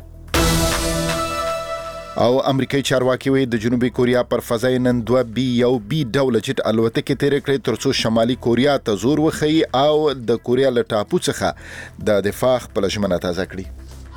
او امریکایي چارواکي وایي د جنوبي کوریا پر فضای نن 2 بي ډول جټ الوتکې تیرې کړې ترڅو شمالي کوریا ته زور وخی او د کوریا له ټاپو څخه د دفاع خپل ژمنه تازه کړي.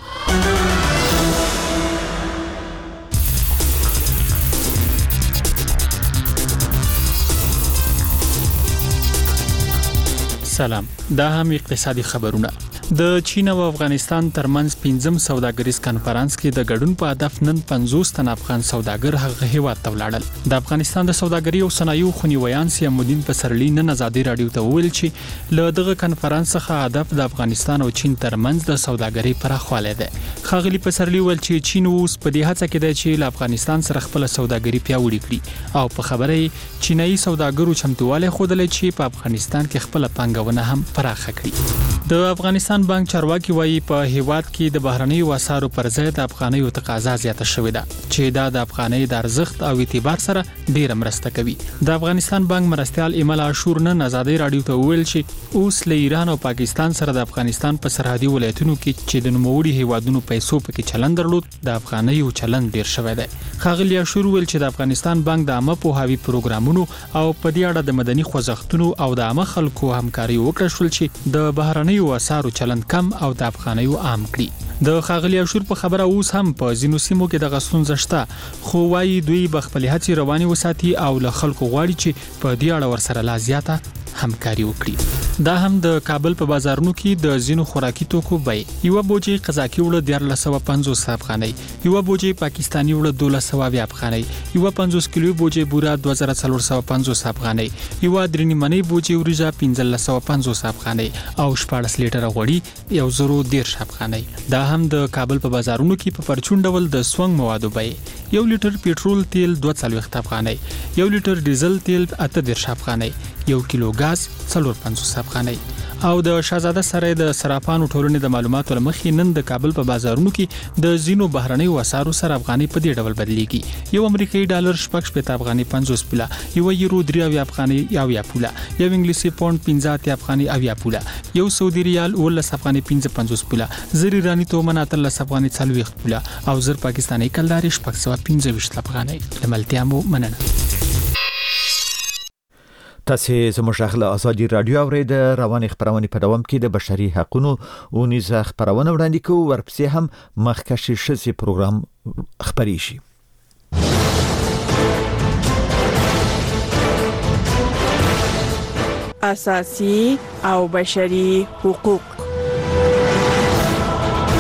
سلام، دا هم اقتصادي خبرونه. د چین او افغانستان ترمنځ 5م سوداګریز کانفرنس کې د ګډون په هدف نن 50 تن افغان سوداګر هغه هیواد ته ولاړل. د افغانستان د سوداګرۍ او صنایعو خنیویان سیامالدین پسرلی نن ازادي رادیو ته ویل چې له دغه کانفرنس څخه هدف د افغانستان او چین ترمنځ د سوداګرۍ پراخوالی دی. خاغلی پسرلی ویل چې چین اوس په دې هڅه کې دی چې له افغانستان سره خپل سوداګري پیاوړې کړي او په خبره چینایي سوداګرو چمتووالی ښودلی چې په افغانستان کې خپل پانګونه هم پراخه کړي. د افغانستان بانک چارواکي وایي په هیواد کې د بهرنیو اسعارو پر ځای د افغانیو تقاضا زیاته شوې ده چې دا د افغانۍ د ارزښت او اعتبار سره ډیره مرسته کوي. د افغانستان بانک مرستیال ایمل عاشور نن ازادي رادیو ته ویل چې اوس له ایران او پاکستان سره د افغانستان په سرحدي ولایتونو کې چې د نوموړي هیوادونو پیسو پکې چلند درلود، د افغانیو چلند ډیر شوی دی. خاغلی عاشور ویل چې د افغانستان بانک د عامه پوهاوي پروګرامونو او په دې اړه د مدني خوځښتونو او د عامه خلکو همکاري وکړه شول چې د بهرنیو اسعارو چلند کم او د افغانیو عام کړي. د خاغلی عاشور په خبره اوس هم په ځینو سیمو کې د غستون زشته، خو وايي دوی بخپل هڅې رواني وساتي او له خلکو غواړي چې په دې اړه ورسره لا زیاته همکاري وکړي. دا هم د کابل په بازارونو کې د زینو خوراکي توکو بیې، یو بوجي قزاقي وړه 1450 افغانۍ، یو بوجي پاکستاني وړه 1200 افغانۍ، یو 50 کیلو بوجي بوره 2450 افغانۍ، یو درنی منی بوجي وريجه 1550 افغانۍ او 14 لیټر غوړي 1010 افغانۍ. دا هم د کابل په بازارونو کې په پرچون ډول د سونګ موادو بیې، 1 لیټر پېټرول تیل 240 افغانۍ، 1 لیټر ډیزل تیل 18 افغانۍ، 1 کیلو غاز 450 افغانۍ. او د شاهزاده سره د صرافانو ټولنې د معلوماتو لمخې نن د کابل په بازارونو کې د زینو بهرنیو اسعارو سره افغاني په دې ډول بدلیږي. یو امریکایي ډالر 15 افغاني 50 پوله، یو یورو 3 افغاني 1 پوله، یو انګلیسي پاوند 15 افغاني 1 پوله، یو سعودي ریال 19 افغاني 55 پوله، زر ایرانی تومن 13 افغاني 40 پوله او زر پاکستاني کلداري 625 افغاني. لملتيامو مننه. تاسو زموږ غږ له ازادي رادیو اورید. روانې خبرونه په دوام کې د بشري حقوقو او نيزه خبرونه وړاندې کوو، ورپسې هم مخکشي شذي پروګرام خبري شي. اساسي او بشري حقوق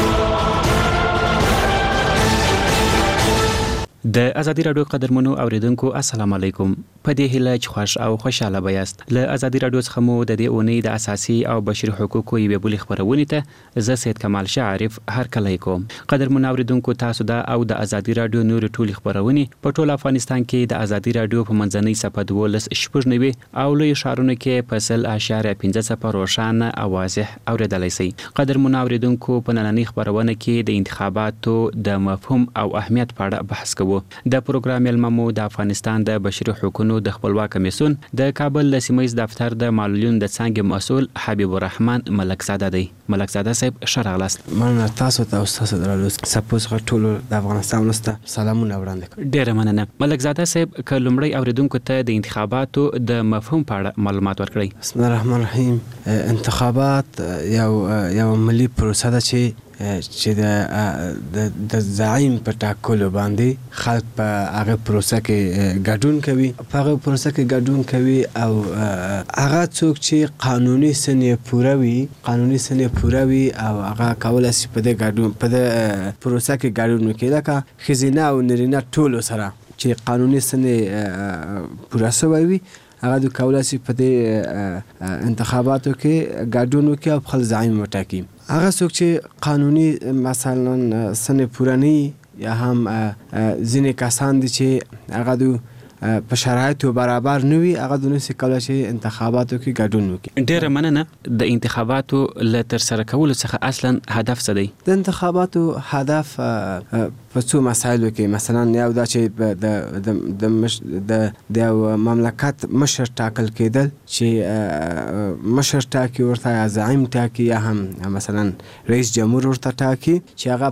د ازادي رادیو قدرمنو اوریدونکو السلام علیکم. په دې هیله چې خوښ او خوشاله بیاست. له ازادي رادیو څخه مو د دې اونۍ د اساسي او بشري حقوقو یوې بلې خبرونه ته زه سید کمال شاه عارف هرکلی کوم. قدرمنو اوریدونکو تاسو دا او د ازادي رادیو نور ټولې خبرونه په ټول افغانستان کې د ازادي رادیو په منځنۍ صفحه 12 او لوی ښارونو کې په 0.15 روښانه او واضح اوریدلای شئ. قدرمنو اوریدونکو په نننۍ خبرونه کې د انتخاباتو د مفهوم او اهمیت په اړه بحث کوو. د پروګرام علممو د افغانستان د بشري حقوقو د خپلواک کمیسیون د کابل سیمایي دفتر د معلولینو د څنګه مسؤل حبیب الرحمن ملکزاده دی. ملکزاده صاحب شرغلاست. من تاسو ته استاد درلود سپوس ټول د افغانستان ولسته سلامونه وړاندې کوم. ډیره مننه. ملکزاده صاحب کلمړی اوریدونکو ته د انتخاباتو د مفهوم په اړه معلومات ورکړئ. بسم الله الرحمن الرحیم. انتخابات یو ملي پروسه ده چې د زعیم په ټاکلو باندې خلک په هغه پروسه کې ګډون کوي. په هغه پروسه کې ګډون کوي او هغه څوک چې قانوني سنې پوره وي او هغه کولای شي په دې ګډون په دې پروسه کې ګډون وکړي. لکه ښځینه او نارینه ټولو سره چې قانوني سنې پوره شوی وي هغه د کولای شي په دې انتخاباتو کې ګډون وکړي او خپل زعیم وټاکي. هغه څوک چې قانوني مثلا سنې پوره نه یا هم ځینې کسان دي چې هغه په شرایطو برابر نه وي هغه د نسي کولای شي انتخاباتو کې ګډون وکړي. ډیره مننه. د انتخاباتو له ترسره کولو څخه اصلا هدف څه دی؟ د انتخاباتو هدف په څو مسایلو کې مثلا یو دا چې د یو مملکت مشر ټاکل کېدل چې مشر ټاکي ورته یا زعیم ټاکي یا هم مثلا رئیس جمهور ورته ټاکي چې هغه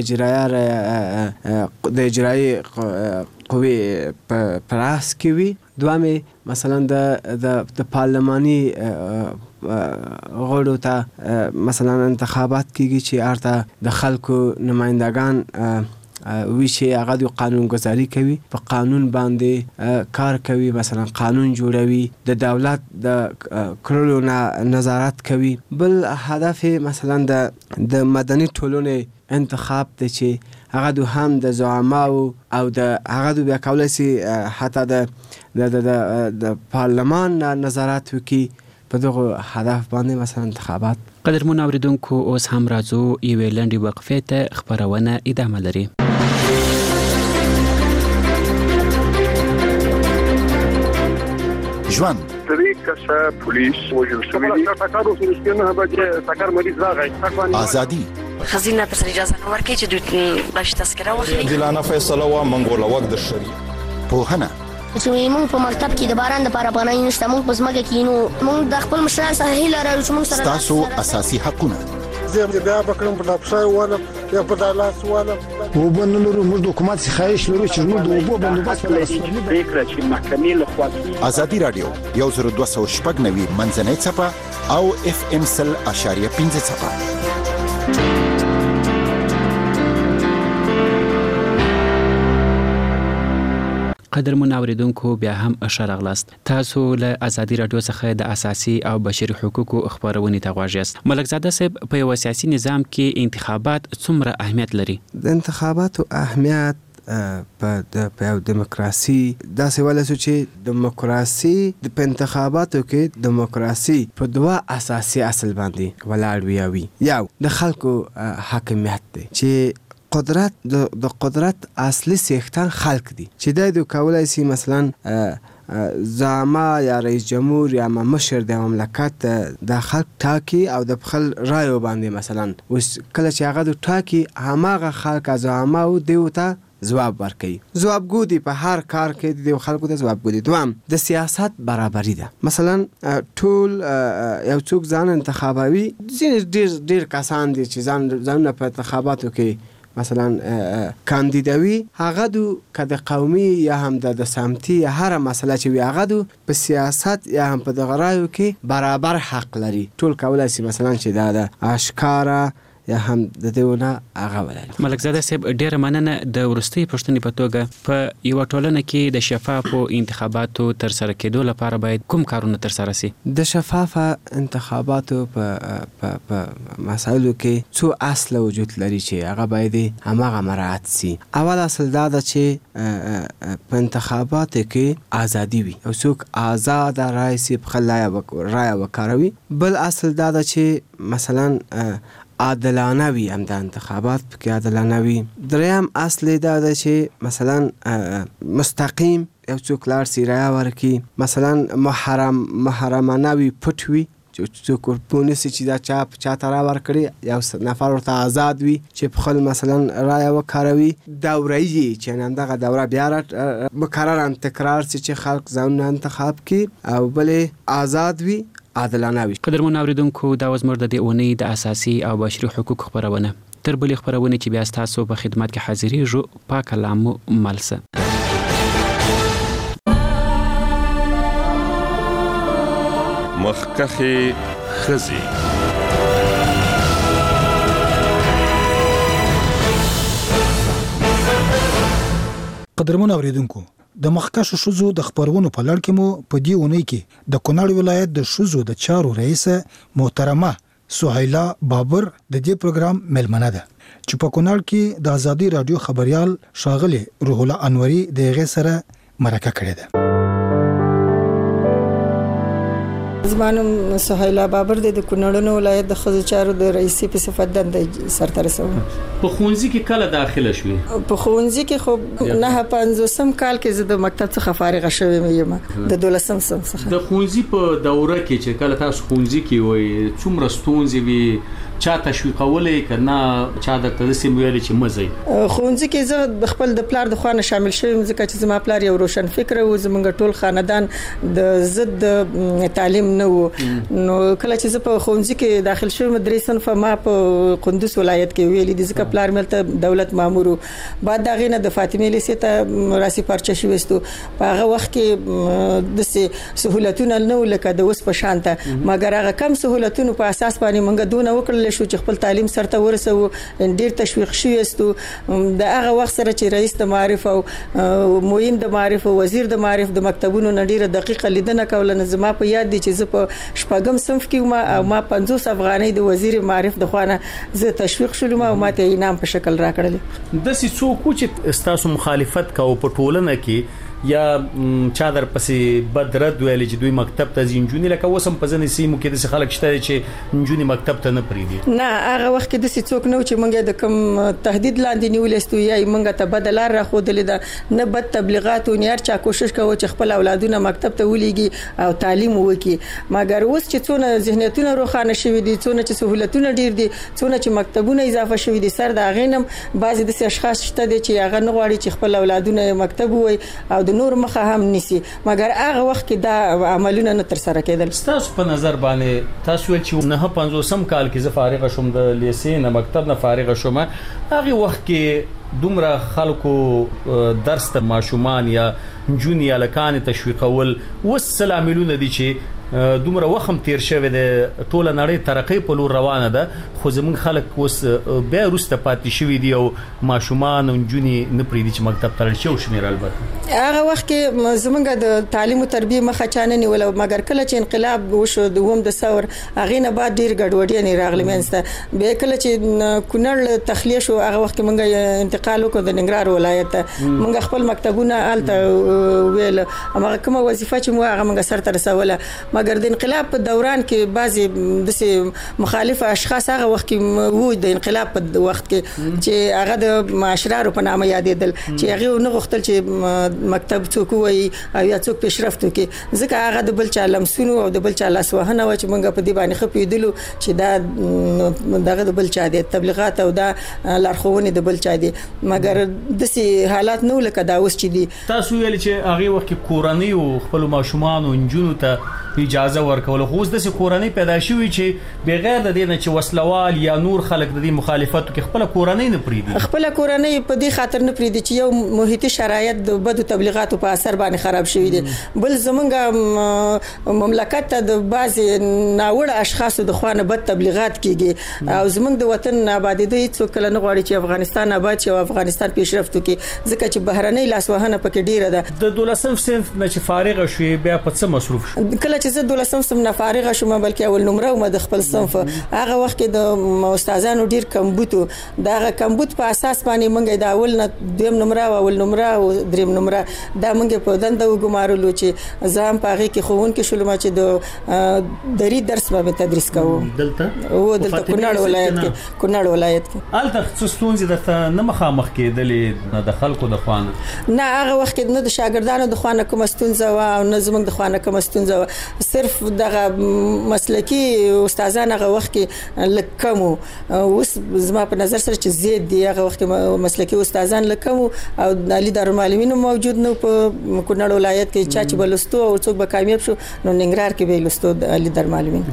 په د اجرایي قوی پراس کې وي. دوامه مثلا د پارلماني غړو ته مثلا انتخابات کیږي چې ارته د خلکو نمائندگان وی چې هغه د قانون گذاری کوي په قانون باندې کار کوي مثلا قانون جوړوي د دولت د کړلو نظارت کوي. بل هدف مثلا د مدني ټولنې انتخاب دی چې هغه هم د زعماو او د هغه بیا کولای شي حتی د پارلمان نظارت وکړي. په دغه هدف باندې مثلا انتخابات. قدرمن اوریدونکو اوس هم راځو یوې لنډې وقفې ته خبرونه ادامه لري. ژوند پولیس وژل شوی ازادي خزینه تر اجازه نه ورکړي چې دوی باش تذکره واخلي. عادلانه فیصله و منګوله وخت د شری پوهنه چې موږ په مکتب کې د باران لپاره پناه نشته. موږ په ځمکه کې نو موږ د خپل مشران سره هیله لرو چې موږ سره تاسو اساسي حقونه زه بیا بکرم په لپسای ولا یا په دالاس ولا وبنلو موږ د حکومت خواهش لرو چې موږ د وبو بندوبست فکر چې محکمې له خوا ازادي رادیو 1290 منځنۍ صفه او FM 100.5 صفه. قدرمن اوریدونکو بیا هم اشرغلاست. تاسو له ازادي رادیو څخه د اساسي او بشري حقوقو خبرونه ته غواړئ. ملکزاده صاحب په یو سیاسي نظام کې انتخابات څومره اهمیت لري؟ د انتخاباتو اهمیت په یو دیموکراسي داسې ولاسو چې دیموکراسي په انتخاباتو کې دیموکراسي په دوه اساسي اصل باندې ولاړ وي. یو د خلکو حاکمیت دی چې د قدرت اصلي څښتن خلک دي چې د کولای شي مثلا زعما یا رئیس جمهور یا مشر د مملکت د خلک ټاکي او د خپل رایو باندې مثلا اوس کله چې هغه د ټاکي هماغه خلک زعما او دیوته ځواب ورکړي. ځوابګو دي په هر کار کې د خلکو ته ځوابګو دي. دوام د سیاست برابري ده. مثلا ټول یو څوک ځان انتخابوي. ډیر کسان دي چې ځان په انتخاباتو کې مثلا کاندیدوي هغه دو که د قومي یا هم د سمتي هر مسله چې وي هغه دو په سیاست یا هم په دغه رایو کې برابر حق لري. ټول کولای شي مثلا چې دا اشکاره یا هم د دېونه هغه ولایت. ملک زاده صاحب ډیره مننه. د ورستي پښتنې په توګه په یو ټولنه کې د شفافو انتخاباتو تر سره کېدو لپاره باید کوم کارونه تر سره شي؟ د شفافه انتخاباتو په مسایلو کې څو اصل وجود لري چې هغه باید هماغه مراعات شي. اول اصل دا ده چې په انتخاباتو کې ازادي وي او څوک آزاد رای سي په رای وکاروي. بل اصل دا ده چې مثلا عادلانه وي، هم د انتخابات پکې عادلانه وي. دریم اصل دا ده چې مثلا مستقیم یو څوک لاړ سي رای ورکړي، مثلا محرمانه وي، پټ وي چې څوک ورپونسي چې دا چا ته را ورکړي، یو نفر ورته آزاد وي چې په خپل مثلا رای وکاروي. دوره یې چې همدغه دوره بیا مکرر تکرار سي چې خلک ځانونه انتخاب کړي، او بلې آزاد وي، عادلانه وي. قدرمن اوریدونکو، دا زموږ د دې اونۍ د اساسي او بشري حقوقو خبرونه. تر بلې خبرونه چې بیا تاسو په خدمت کې حاضرېږو، پاک کلام ملسه. مخکخي خزي قدرمن اوریدونکو، د مخکښو ښځو د خبرونو په لړ کې مو په دې اونۍ کې د کونړ ولایت د ښځو د چارو رئیسه محترمه سهیلا بابر د دې پروګرام ملمنه ده چې په کونړ کې د ازادي رادیو خبريال شاغلي روح الله انوري د هغې سره مرکه کړې ده. زمانم سهیلا بابر د کونړ ولایت د ښځو چارو د رئیسې په صفت دنده سرته رسوم. په ښوونځي کې کله داخله شوې؟ په ښوونځي کې خو نه 50 کال کې زه د مکتب څخه فارغ شوم یم، د 12 سم څخه. د ښوونځي په دوره کې چې کله تاسو ښوونځي کې وای، څومره ستونزې وي؟ چا تشویقولې کنه چا د تدسیم ویل چې مزه؟ ښوونځي کې زه د خپل د پلار د خوانه شامل شوم، ځکه چې زما پلار یو روشن فکر و، زمونږ ټول خاندان د ضد تعلیم نه و. نو کله چې زه په ښوونځي کې داخل شوم، درې صنف ما په قندوز ولایت کې ویلې دي، ځکه پلار ملته دولت مامور. بعد دا غینه د فاطمه لیسې ته راسي پرچه شوستو. په هغه وخت کې د سہولتونو نه لکه د اوس په شانته، مګر هغه کم سہولتونو په اساس باندې موږ دونه وکړل شو چې خپل تعلیم سرته ورسو. ډیر تشویق شوستو د هغه وخت سره چې رئیس د معارف او معین د معارف او وزیر د معارف د مکتبونو نډیره دقیقه لیدنه کوله. نظم په یاد دي چې زه په شپږم صنف کې ما 50 افغانۍ د وزیر معارف د خوانه زه تشویق شولم او ماته انعام په شکل راکړل. د سې څوک چې استاسو مخالفت کاوه په ټولنه کې یا چا در پسې بدرد ویل چې دوی مکتب ته ځینجونی، لکه وسم په ځنې سیمو کې د خلک شته چې نجونی مکتب ته نه پریدي؟ نه، هغه وخت کې د سې څوک نو چې مونږه د کوم تهدید لاندې نیولستو یا مونږه ته بدلار را خودلې ده، نه بد تبلیغات او نه چا کوشش کوي چې خپل اولادونه مکتب ته ولېږي او تعلیم وکړي. مګر اوس چې څونه ذهنیتونه روښانه شوي دي، څونه چې سہولتونه ډیر دي، څونه چې مکتبونه اضافه شوي دي، سر دا غینم بعضی د اشخاص شته دي چې هغه نه غواړي چې خپل اولادونه مکتب وای او د نور مخه هم نسی، مګر هغه وخت کې دا عملونه نه تر سره کېدل. تاسو په نظر باندې تاسو ول چې نه 50 کال کې زه فارغ شوم د لیسې نه مکتب نه فارغ شوم، هغه وخت کې دومره خلکو درس ته ماشومان یا جونی الکان تشویقول والسلاملون دي چې دومره وخم تیر شوی د ټوله نړۍ ترقی په لور روانه ده، خو زمون خلک اوس بیا وروسته پاتې شوي دي او ماشومان او جونی نه پریدي چې مکتب ته لاړ شي. شمیر البته هغه وخت کې زمونږ د تعلیم او تربیه مخه چانه نیول، مګر کله چې انقلاب وشو د ووم د ثور هغه نه بعد ډیر ګډوډي نه راغلی منځته. به کله چې کونړ تخلیه شو، هغه وخت کې مونږ انتقال وکړ د ننګرهار ولایت ته. مونږ خپل مکتبونه آلته ویل، هغه کومه وظیفه چې مو هغه مونږ سره ترسوله. مګر د انقلاب په دوران کې بعضی د مخالف اشخاص هغه وخت کې وو د انقلاب په وخت کې چې هغه د معاشرارو په نامه یادېدل، چې هغه نه غوښتل چې مکتب څوک وي او یا څوک پیشرفت وکړي، ځکه هغه د بل چا لمسونو او د بل چا لاسوهنه و چې مونږ په دې باندې خپېدلو چې دا دغه د بل چا دي تبلیغات او دا لارښوونې د بل چا دي. مګر د سي حالات نو لکه دا اوس چې دي. تاسو ویل چې هغه وخت کې کورنۍ او خپل ماشومان او انجونو ته اجازه ورکول. خو د کورنۍ پیدا شوی چې بغیر د دې نه چې وسلوال یا نور خلک د دې مخالفت کې خپل کورنۍ نه پریدي، خپل کورنۍ په دې خاطر نه پریدي چې یو محیطي شرایط د بدو تبلیغاتو په اثر باندې خراب شوی دي. بل زمونږ مملکت ته د بعض ناوړه اشخاصو د خوانه بد تبلیغات کیږي او زمونږ د وطن آبادی د هیڅ کله نه غواړي چې افغانستان آباد شي او افغانستان پیشرفت وکړي، ځکه چې بهرنۍ لاسوهنه پکې ډیره ده. د 12 صنف نه چې فارغ شوی بیا په څه مصروف شو؟ کله چې زه 12 صنف نه فارغ شوم بلکې اول نمره و د خپل صنف هغه وخت کې د استادانو ډیر کمبوتو، دا کمبوت په اساس باندې مونږ د اول نه دویم نمره او اول نمره او دریم نمره دا مونږ په دنده وګمارلو چې زه هم پاره کې خوون کې شلم چې د دری درس به تدریس کوم دلته کونړ ولایت کې الته څه درته نه مخامخ کېدلې د خلکو د خوانه؟ نه هغه وخت کې نه د شاګردانو د خوانه کوم ستونزه و او نه زموږ د خوانه کوم ستونزه و، صرف دغه مسلکی استادان هغه وخت کې لکمو. اوس زما په نظر سره چې زید دی هغه وخت مسلکی استادان لکمو او علي دارالمعلمین موجود نو په کونړ ولایت کې چې بلستو او څوک به کامیاب شو نو ننګرهار کې به لستو علي دارالمعلمین.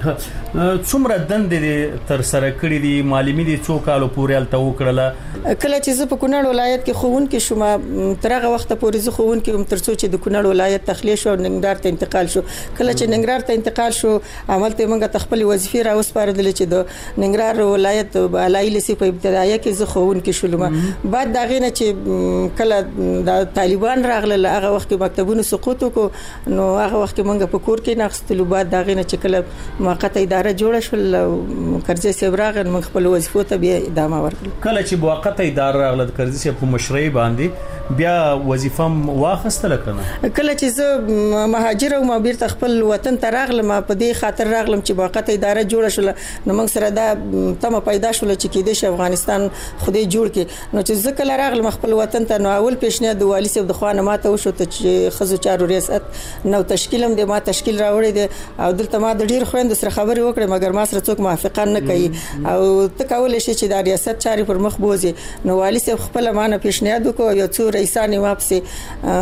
څومره دندې تر سره کړې دي معلمي دي څو کالو پورې الته وکړله؟ کله چې زه په کونړ ولایت کې خوون کې شوم تر هغه وخت پورې زه خوون کې ترڅو چې د کونړ ولایت تخلیه شو ننګرهار ته انتقال شو. کله چې ننګرهار ته انتقال شو عملته موږ خپل وظیفې را وسپارل چې د ننګرهار ولایت علایي لسی په ابتدایي کې زه خوون کې شولم. بعد دا غینه چې کله د طالبان راغله هغه وخت کې مکتبونو سقوط وکړو نو هغه وخت موږ په کور کې ناخستلو. بعد دا غینه چې کله موقته اداره جوړه شول کرزي صاحب راغله موږ خپل وظیفو ته بیا ادامه ورکړو. کله چې موقته اداره راغله د کرزي صاحب په مشرۍ باندې بیا وظیفه واخستله کنه؟ کله چې زه مهاجر او بیرته خپل وطن ته راغلم په دې خاطر راغلم چې موقته اداره جوړه شول نو موږ سره دا تمه پیدا شول چې کېدې شي افغانستان خدای جوړ کړي. نو چې زه کله راغلم خپل وطن ته نو اول پیشنهاد د والي صاحب د خوانه ماته وشو چې خزو چارو ریاست نو تشکیلم د ما تشکیل راوړی دی او دلته ما د ډیر خويند سره خبرې وکړې مګر ما سره څوک موافقه نه کوي او ته کولای شي چې د ریاست چاري پر مخ بوزي. نو والي صاحب خپل مانه پیشنهاد وکړ یو څو رئیسان واپس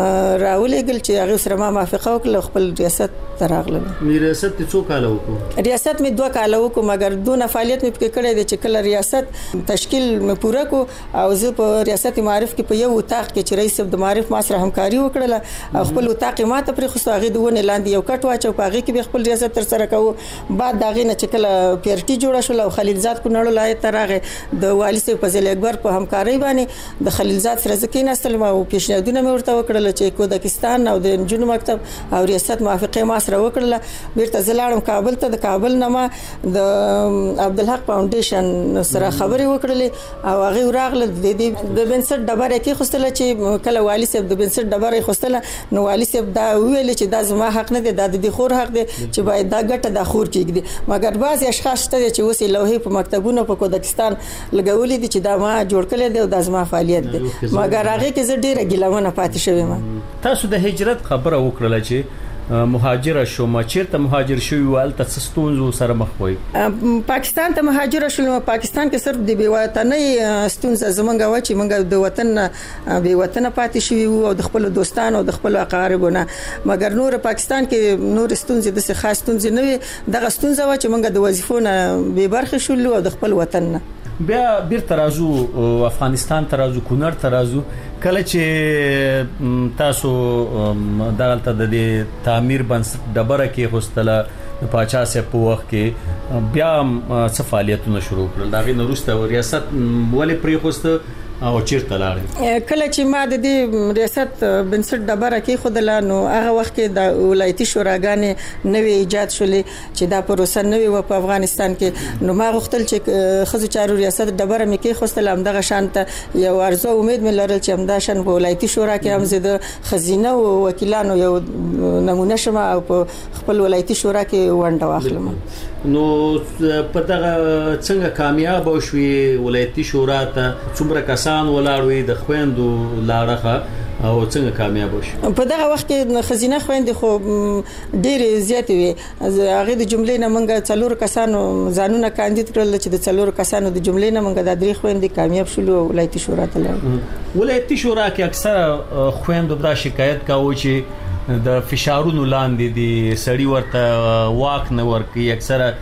راولېګل چې هغه سره ما موافقه وکړه خپل ریاست ته راغلم. ریاست څو کال وکړو؟ ریاست می 2 کال وکړو مګر دونه فعالیت می پکې کړی دی چې کله ریاست تشکیل می پوره کو او زه په ریاست معارف کې په یو اتاق کې چې رئیس د معارف ما سره همکاري وکړه او خپل اتاق ما ته پرې خو هغه دونه لاندې یو کټ واچو په هغه کې به خپل ریاست تر سره کوو. بعد دا غینه چې کله پیرټي جوړه شو او خلیلزاد کونړ ولایت ته راغی د والي صاحب فضل اکبر په همکاري باندې د خلیلزاد سره ځکه نستلم او پیشنهادونه مې ورته وکړل چې کودکستان او د جنوب مکتب او ریاست موافقه ما سره وکړه. بیرته زلاړم کابل ته د کابل نامه د عبدالحق فاونډیشن سره خبرې وکړلې او هغه راغله د بنسټ ډبره کې خوستله چې کله والي صاحب د بنسټ ډبره خوستله نو والي صاحب دا ویل چې دا زما حق نه دی دا د خور حق دی چې باید دا ګټه د خور کېږي. مګر بعض اشخاص ته چې اوس لوحې په مکتبونو په کودکستان لګولې دي چې دا ما جوړ کړل دی او دا زما فعالیت دی مګر هغه کې زه ډیره ګیلمنه پاتې شوم. تاسو د هجرت خبره وکړه چې مهاجر شوم چیرته مهاجر شوی ولته ستونزو سره مخ وي؟ پاکستان ته مهاجر شوم. پاکستان کې صرف د بیوطنۍ ستونزه زمونږ و چې مونږ د وطن بیوطن پاتې شوی او د خپل دوستانو او د خپل اقاربونو مګر نور پاکستان کې نور ستونزې د خاص ستونزې نه وي. دغه ستونزه و چې مونږ د وظیفونو به برخه شول او د خپل وطن نه بیا بیرته راځو افغانستان ته راځو کونړ ته راځو. کله چې تاسو دغلته د تعمیر بنسټ ډبره کې هوستله د پاچا سه په وخت کې بیا څه فعالیتونه شروع کړل دا غي نورسته ریاست ولې پرې خوسته او چیرته لاړې؟ کله چې ما د دې ریاست بنسټ ډبره کې خودله نو هغه وخت کې د ولایتي شوراګانې نوې ایجاد شولې چې دا پروسه نوې و په افغانستان کې. نو ما غوښتل چې خزو چارو ریاست ډبره مې کې خوستل هم دغه شانته یو ارزو امید مې لرل چې هم دا شان په ولایتي شورا کې هم زه د خزینه او وکیلانو یو نمونه شمه او په خپل ولایتي شورا کې ونډه واخلم. نو په دغه څنګه کامیاب شوي ولایتي شورا ته څومره کسان ولاړوي د خويندو لاړه او څنګه کامیاب شو؟ په دغه وخت کې خزینه خويندې خو ډېر زیات وي. هغه د جملې نه منګه 4 کسانو ځانونه کاندید کړل چې د 4 کسانو د جملې نه منګه د 3 خويندې کامیاب شول ولایتي شورا ته لاړ. ولایتي شورا کې اکثره خويندو دا شکایت کاوه چې د فشارونو لاندې دي سړی ورته واک نه ورکي اکثره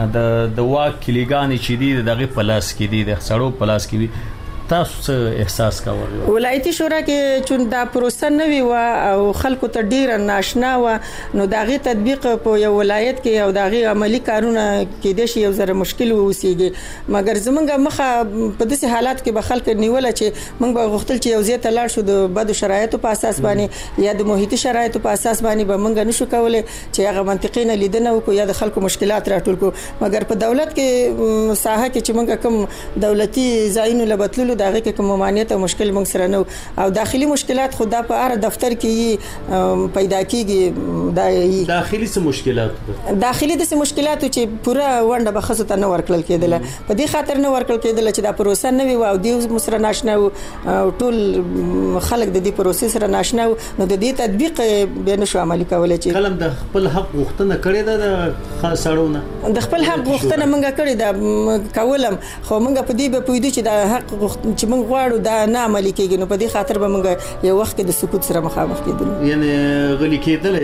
د واک کلیګان چې دي دغه پلاس کې دي د سړو پلاس کې دي تاسو څه احساس کوئ؟ ولایتي شورا کې چې دا پروسه نوي و او خلکو ته ډیر ناشنا و نو داغه تطبیق په یو ولایت کې او داغه عملی کارونه کې د شي یو زره مشکل وسیږي مګر زمونږ مخه په داسې حالات کې به خلک نیول چې موږ به غوښتل چې یو ځای ته لاړ شو د بد شرایطو په اساس باندې یا د محیطي شرایطو په اساس باندې به موږ نشو کولای چې هغه منطقي نه لیدنه وکړو یا د خلکو مشکلات راټول کړو مګر په دولت کې ساحه کې چې موږ کوم دولتي ځایونو لبتلو دغه کې کوم ممانعت او مشکل موږ سره نو او داخلي مشکلات خو د په اړه دفتر کې پیدا کیږي داخلي څه مشکلات داخلي د څه مشکلات چې پوره ونده بخصه ته نه ورکړل کېدل په دې خاطر نه ورکړل کېدل چې دا پروسه نه وي او د مسره ناشنا او ټول خلک د دې پروسې سره ناشنا نو د دې تطبیق به نشو عملي کولای چې کلم د خپل حق غوښتنه کړې ده د سړونه د خپل حق غوښتنه موږ کړې ده کولم خو موږ په دې به پوهیدو چې د حق چې موږ غواړو دا نه عملي کېږي نو په دې خاطر به موږ یو وخت کې د سکوت سره مخامخ کېدل یعنی غلي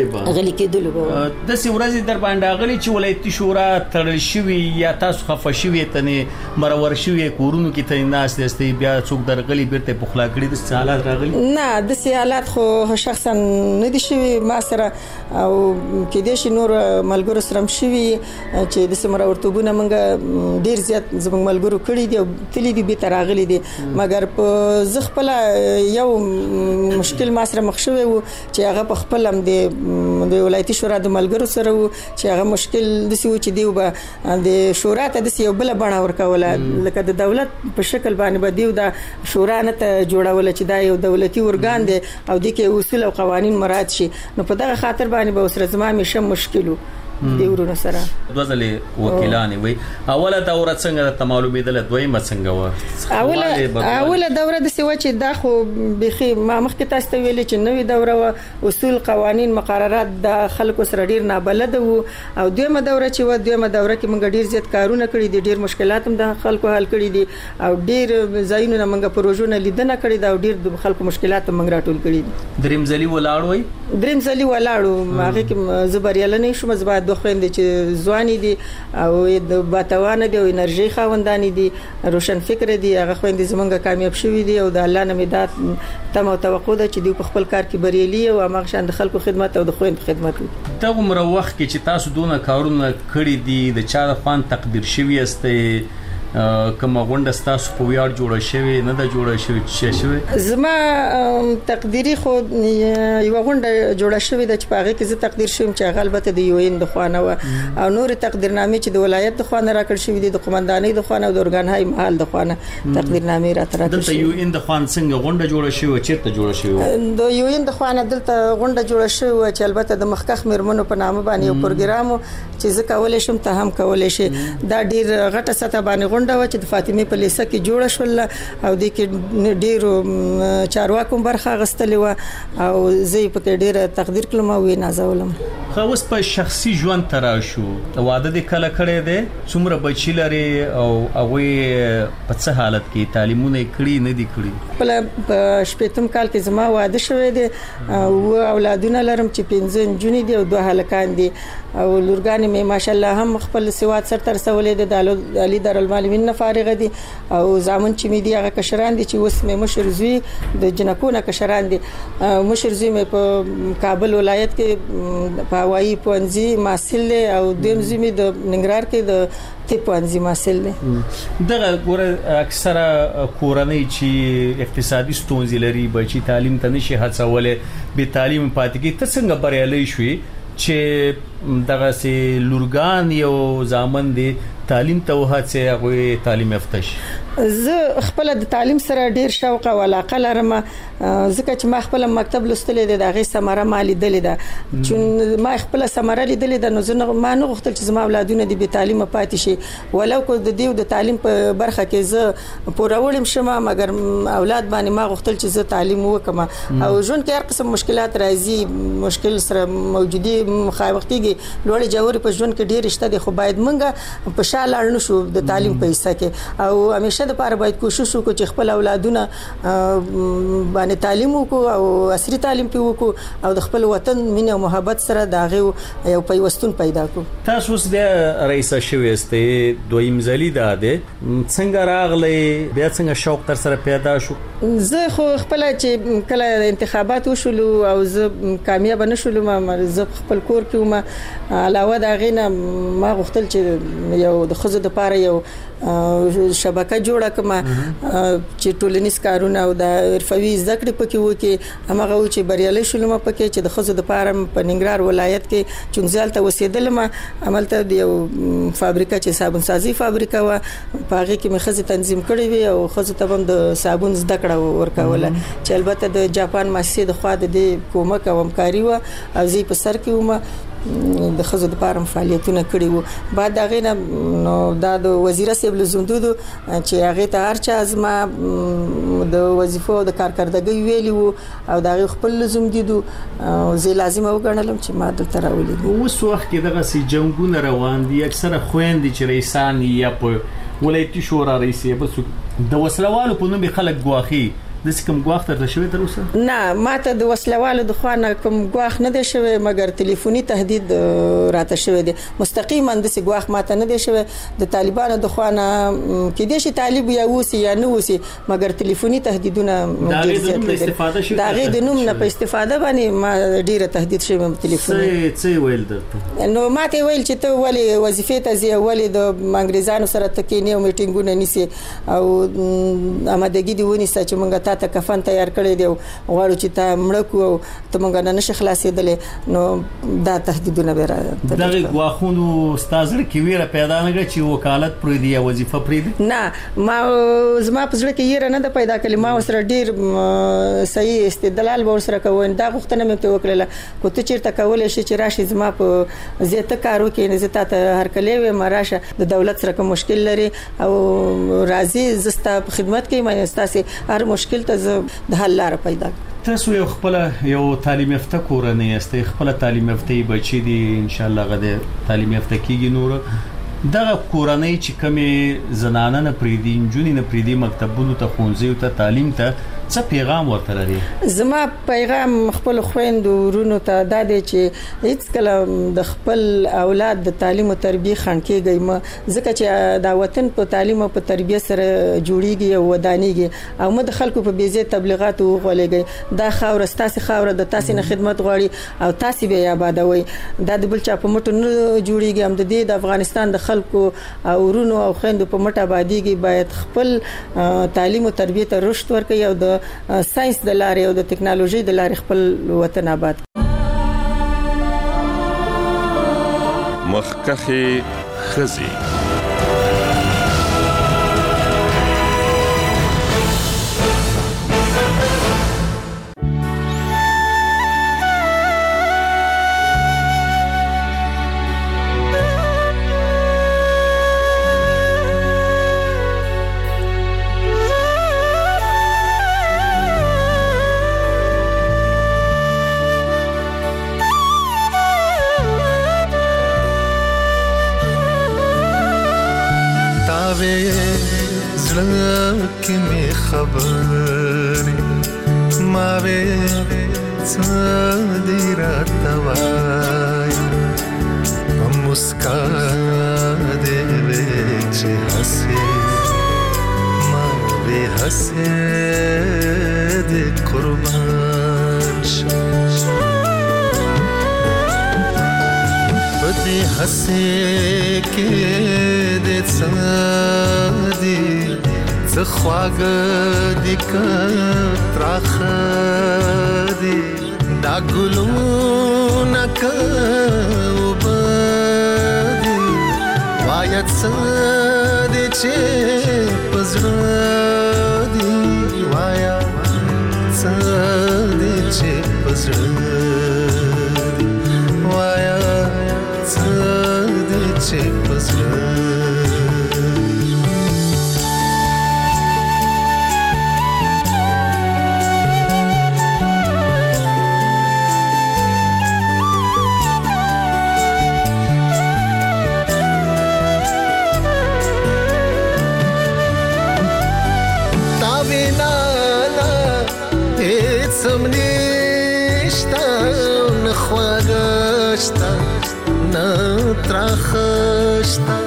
کېدل د سی ورځې در باندې غلي چې ولایتي شورا تړل شوی یا تاسو خفه شوی ته مرور شوی کورونو کې ته ناس دستي بیا څوک درغلي بیرته پخلا کړی د حالات راغلي نه د سی حالات خو شخصا نه دي شوی ما سره او کې د شنور ملګرو سره شوی چې د سمره ورتوبونه موږ ډیر زیات زموږ ملګرو کړی دي او تللی دي به تراغلي دي مګر په زغپل یو مشکل ما سره مخ شوی و چې هغه په خپل هم د ولایتي شورا د ملګرو سره و چې هغه مشکل د سی و چې دیو به د شورا ته د یو بل بڼه ورکوله لکه د دولت په شکل باندې به دیو د شورا نه ته جوړول چې دا یو دولتي ارګان دی او د کې اصول او قوانين مراعات شي نو په دغه خاطر باندې به سره زما مشه مشکلو دیورونو سره دوزلې وکیلان وي اوله دوره څنګه ته معلومېدل دویمه څنګه و اوله دوره د سیوا چې دا خو بخي ما مخکې تاسو ته ویل چې نوې دوره اصول قوانين مقررات د خلکو سره ډیر نابلد وو او دویمه دوره چې و دویمه دوره کې موږ ډیر زیات کارونه کړی دي ډیر مشکلات هم د خلکو حل کړی دي او ډیر ځایونه موږ پروژونه لیدنه کړی دا او ډیر د خلکو مشکلات موږ راټول کړی دي درېمځلي ولاړ دریم ځلی ولاړو هغه کې زبریاله نه شوم زبا دوه خويندې چې ځواني دي او د باتوانه دي او انرژي خاوندانی دي روشن فکر دي هغه خويندې زمونږه کامیاب شوي دي او د الله نه مدد تم او توقع ده چې دوی په خپل کار کې بریالي او هغه شان د خلکو خدمت او د خويند خدمت دا عمر وخت کې چې تاسو دونه کارونه کړی دي د چا د فن تقدیر شوی است کوم غونډه تاسو په ویاړ جوړه شوی نه د جوړه شوی چې شوی زما تقديري خو یو غونډه جوړه شوی د چپاغه کې زه تقدیر شوم چې غلبته د یو ان د خوانه او نور تقدیرنامې چې د ولایت د خوانه راکړ شوی دي د قومندانۍ د خوانه او د اورګان هاي محل د خوانه تقدیرنامې راته د یو ان د خوان څنګه غونډه جوړه شوی چیرته جوړه شوی د یو ان د خوانه دلته غونډه جوړه شوی چې البته د مخکخ مرمنو په نامه باندې یو پروګرام چې زه کولای شم ته هم کولای شي دا ډیر غټه سطح باندې غونډه و چې د فاطمه په لیسه کې جوړه شول او د کې ډیرو چارواکو برخه غستلې و او زه په کې ډیره تقدیر کړم او نازولم خو اوس په شخصي ژوند ترا شو واده د کله کړې ده څومره بچی لري او هغه په څه حالت کې تعلیمونه کړی نه دي کړی په شپږم کال کې زما واده شوی دی او اولادونه لرم چې 5 جونې دي او 2 هلکان دي او لورګانې مې ماشاءالله هم خپل سواد سر تر سوالې د علي دارالمعلمین نه فارغ دي او زامن چې مې دي هغه کشران دي چې اوس مې مشر زوی د جنکونه کشران دي مشر زوی مې په کابل ولایت کې په هوایي پونځي ماسل او دیم زوی مې د ننګرهار کې د تی پونځي ماسل دي دغه ګوره اکثره کورنۍ چې اقتصادي ستونزې لري بچي تعلیم ته نشي هڅولې به تعلیم پاتې کې ته څنګه بریالي شوي چې دغه سي لورګان یو ځامن دي تعلیم ته وهڅه هغه تعلیم یافته شي زه خپل د تعلیم سره ډیر شوق او علاقه لرم ځکه چې ما خپل مکتب لوستلې ده دغه سمره مالی دلې ده چې ما خپل سمره لیدلې ده نو زه ما نه غوښتل چې زما اولادونه د بي تعلیم پاتې شي ولو کو د دیو د تعلیم په برخه کې زه پورولم شمه مګر اولاد باندې ما غوښتل چې زه تعلیم وکم او ژوند کې هر قسم مشکلات راځي مشکل سره موجودي مخامخ کیږي لوړ جوړ په ژوند کې ډیر شته دي خو باید منګه په شاله اړنو شو د تعلیم په حصہ کې او همیشه د لپاره باید کوشش وکړو چې خپل اولادونه باندې تعلیم وکړو او عصري تعلیم وکړو او د خپل وطن مینه او محبت سره داغه یو پیوستون پیدا کړو. تاسو اوس بیا رئیس شوی استئ دویم ځلی ده څنګه راغلی بیا څنګه شوق تر سره پیدا شو؟ زه خو خپل چې کله انتخابات وشولو او زه کامیاب نشولم زه خپل کور کې ما علاوه دا غینه ما غوښتل چې یو د خزو د پاره یو شبکه جوړه کما چې ټولنیز کارونه او د حرفوي ذکر پکې وکي هغه چې بریالي شولم پکې چې د خزو د پاره په ننګرهار ولایت کې چونځال ته وسیدلم عملته د یو فابریکه چې صابون سازي فابریکه و پاغه کې مخزه تنظیم کړی وي او خزو ته هم د صابون زده کړه ورکوله چې البته د جاپان مؤسسې د خوا د کومک او همکاري و او زی په سر کې ومه د خزو د پاره فعالیتونه کړی وو. بعد دا غینه نو د وزیر صاحب لزوندودو چې هغه ته هر چا ازما د وظیفو د کارکردګۍ ویلی وو او دا خپل لزوم دیدو زه لازم وګڼلم چې ما دلته راولې. اوس وخت کې دغه سي جنگونه روان دي اکثره خويندې چې رئیسان یا په ولایتي شورا رئیسې بس د وسلوالو په نوم خلک ګواخي د کوم ګواخ تر شوی تر اوسه؟ نه ماته د وسلوالو د خوانه کوم ګواخ نه دی شوی مګر ټلیفوني تهدید راته شوی دی مستقیما د سی ګواخ ماته نه دی شوی د طالبانو د خوانه کې د شي طالب یا وسی یا نه وسی مګر ټلیفوني تهدیدونه ډیر زیات دي دا غي د نوم نه په استفاده باندې ما ډیره تهدید شوی ټلیفوني څه ویل درته نو ماته ویل چې ته ولی وظیفه ته زی ولی د انګریزانو سره تکینه او میټینګونه نیسی او آمادګی دی ونی چې مونږ ته کفن تیار کړی دی غواړو چې تا مړکو ته مونږ نه نشه خلاصېدل نو دا تهدیدونه به راځي. دغه غواخونو استادر کې ویره پیدا نه کړي چې وکالت پرې دی وظیفه پرې دی؟ نه ما زما په ځل کې یې نه پیدا کړي ما سره ډیر صحیح استدلال ور سره کوي دا غوښتنه مې ته وکړه کو ته چیرته کولای شي چې راشي زما په زیاته کارو کې نه زتا ته هر کله و مراشه د دولت سره کوم مشکل لري او راځي زستا په خدمت کې مې استاسه هر مشکل ته د حل لار پیدا. تاسو یو خپل یو تعلیم یافته کورنۍ یاستئ خپل تعلیم یافته بچی دي ان شاء الله غده تعلیم یافته کیږي نور دغه کورنۍ چې کومه زنانه نه پریدي جونی نه پریدي مکتبونو ته خونځي ته تعلیم ته څه پیغام ورته لري؟ زما پیغام خپل خويندو ورونو ته دا دی چې هیڅ کله د خپل اولاد د تعلیم او تربیه خنکېږي ما ځکه چې دا وطن په تعلیم او په تربیه سره جوړیږي او ودانیږي او مد خلکو په بیزه تبلیغات وغولېږي دا خاور ستاسو خاور د تاسو نه خدمت غواړي او تاسو به آبادوي دا د بل چا په مټو نه جوړیږي هم د دې د افغانستان د خلکو او ورونو او خويندو په مټه آبادیږي باید خپل تعلیم او تربیه ته رشد ورکړي او د ساينس د لارې او د ټکنالوژي د لارې خپل وطن آباد. مخکخه خزي خبرې ما به څه راتوای په مسکا دې چې حسې ما به حسې دې قربان شه په دې حسې کې دې څه دې خواږ دي کتراخ دي دا ګلونه کوبدي وایت سدي چې پزړه دي وایا سدي چې پزړه دي وایا سدي چې پزړه شتا نه خواږه شتا نه ترخه شتا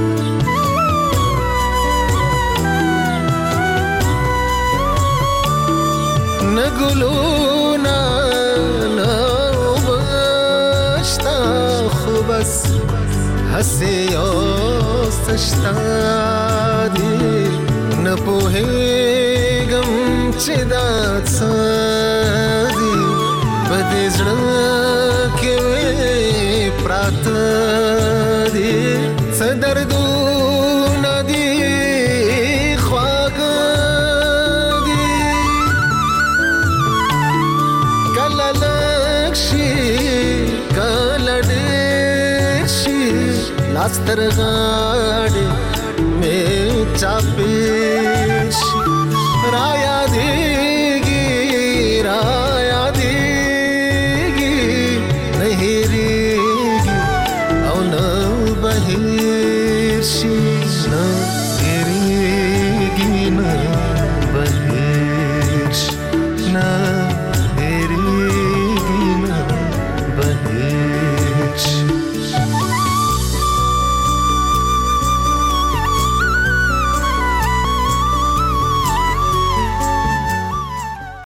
نه ګلونه نه اوبه شتا خو بس هسې یو څه شتا دي نه پوهېږم چې دا څه دي په دې زړه کې مې پراته دي څه دردونه دي خواږه دي کله لږ شي کله ډېر شي لاس تر غاړې مې چاپي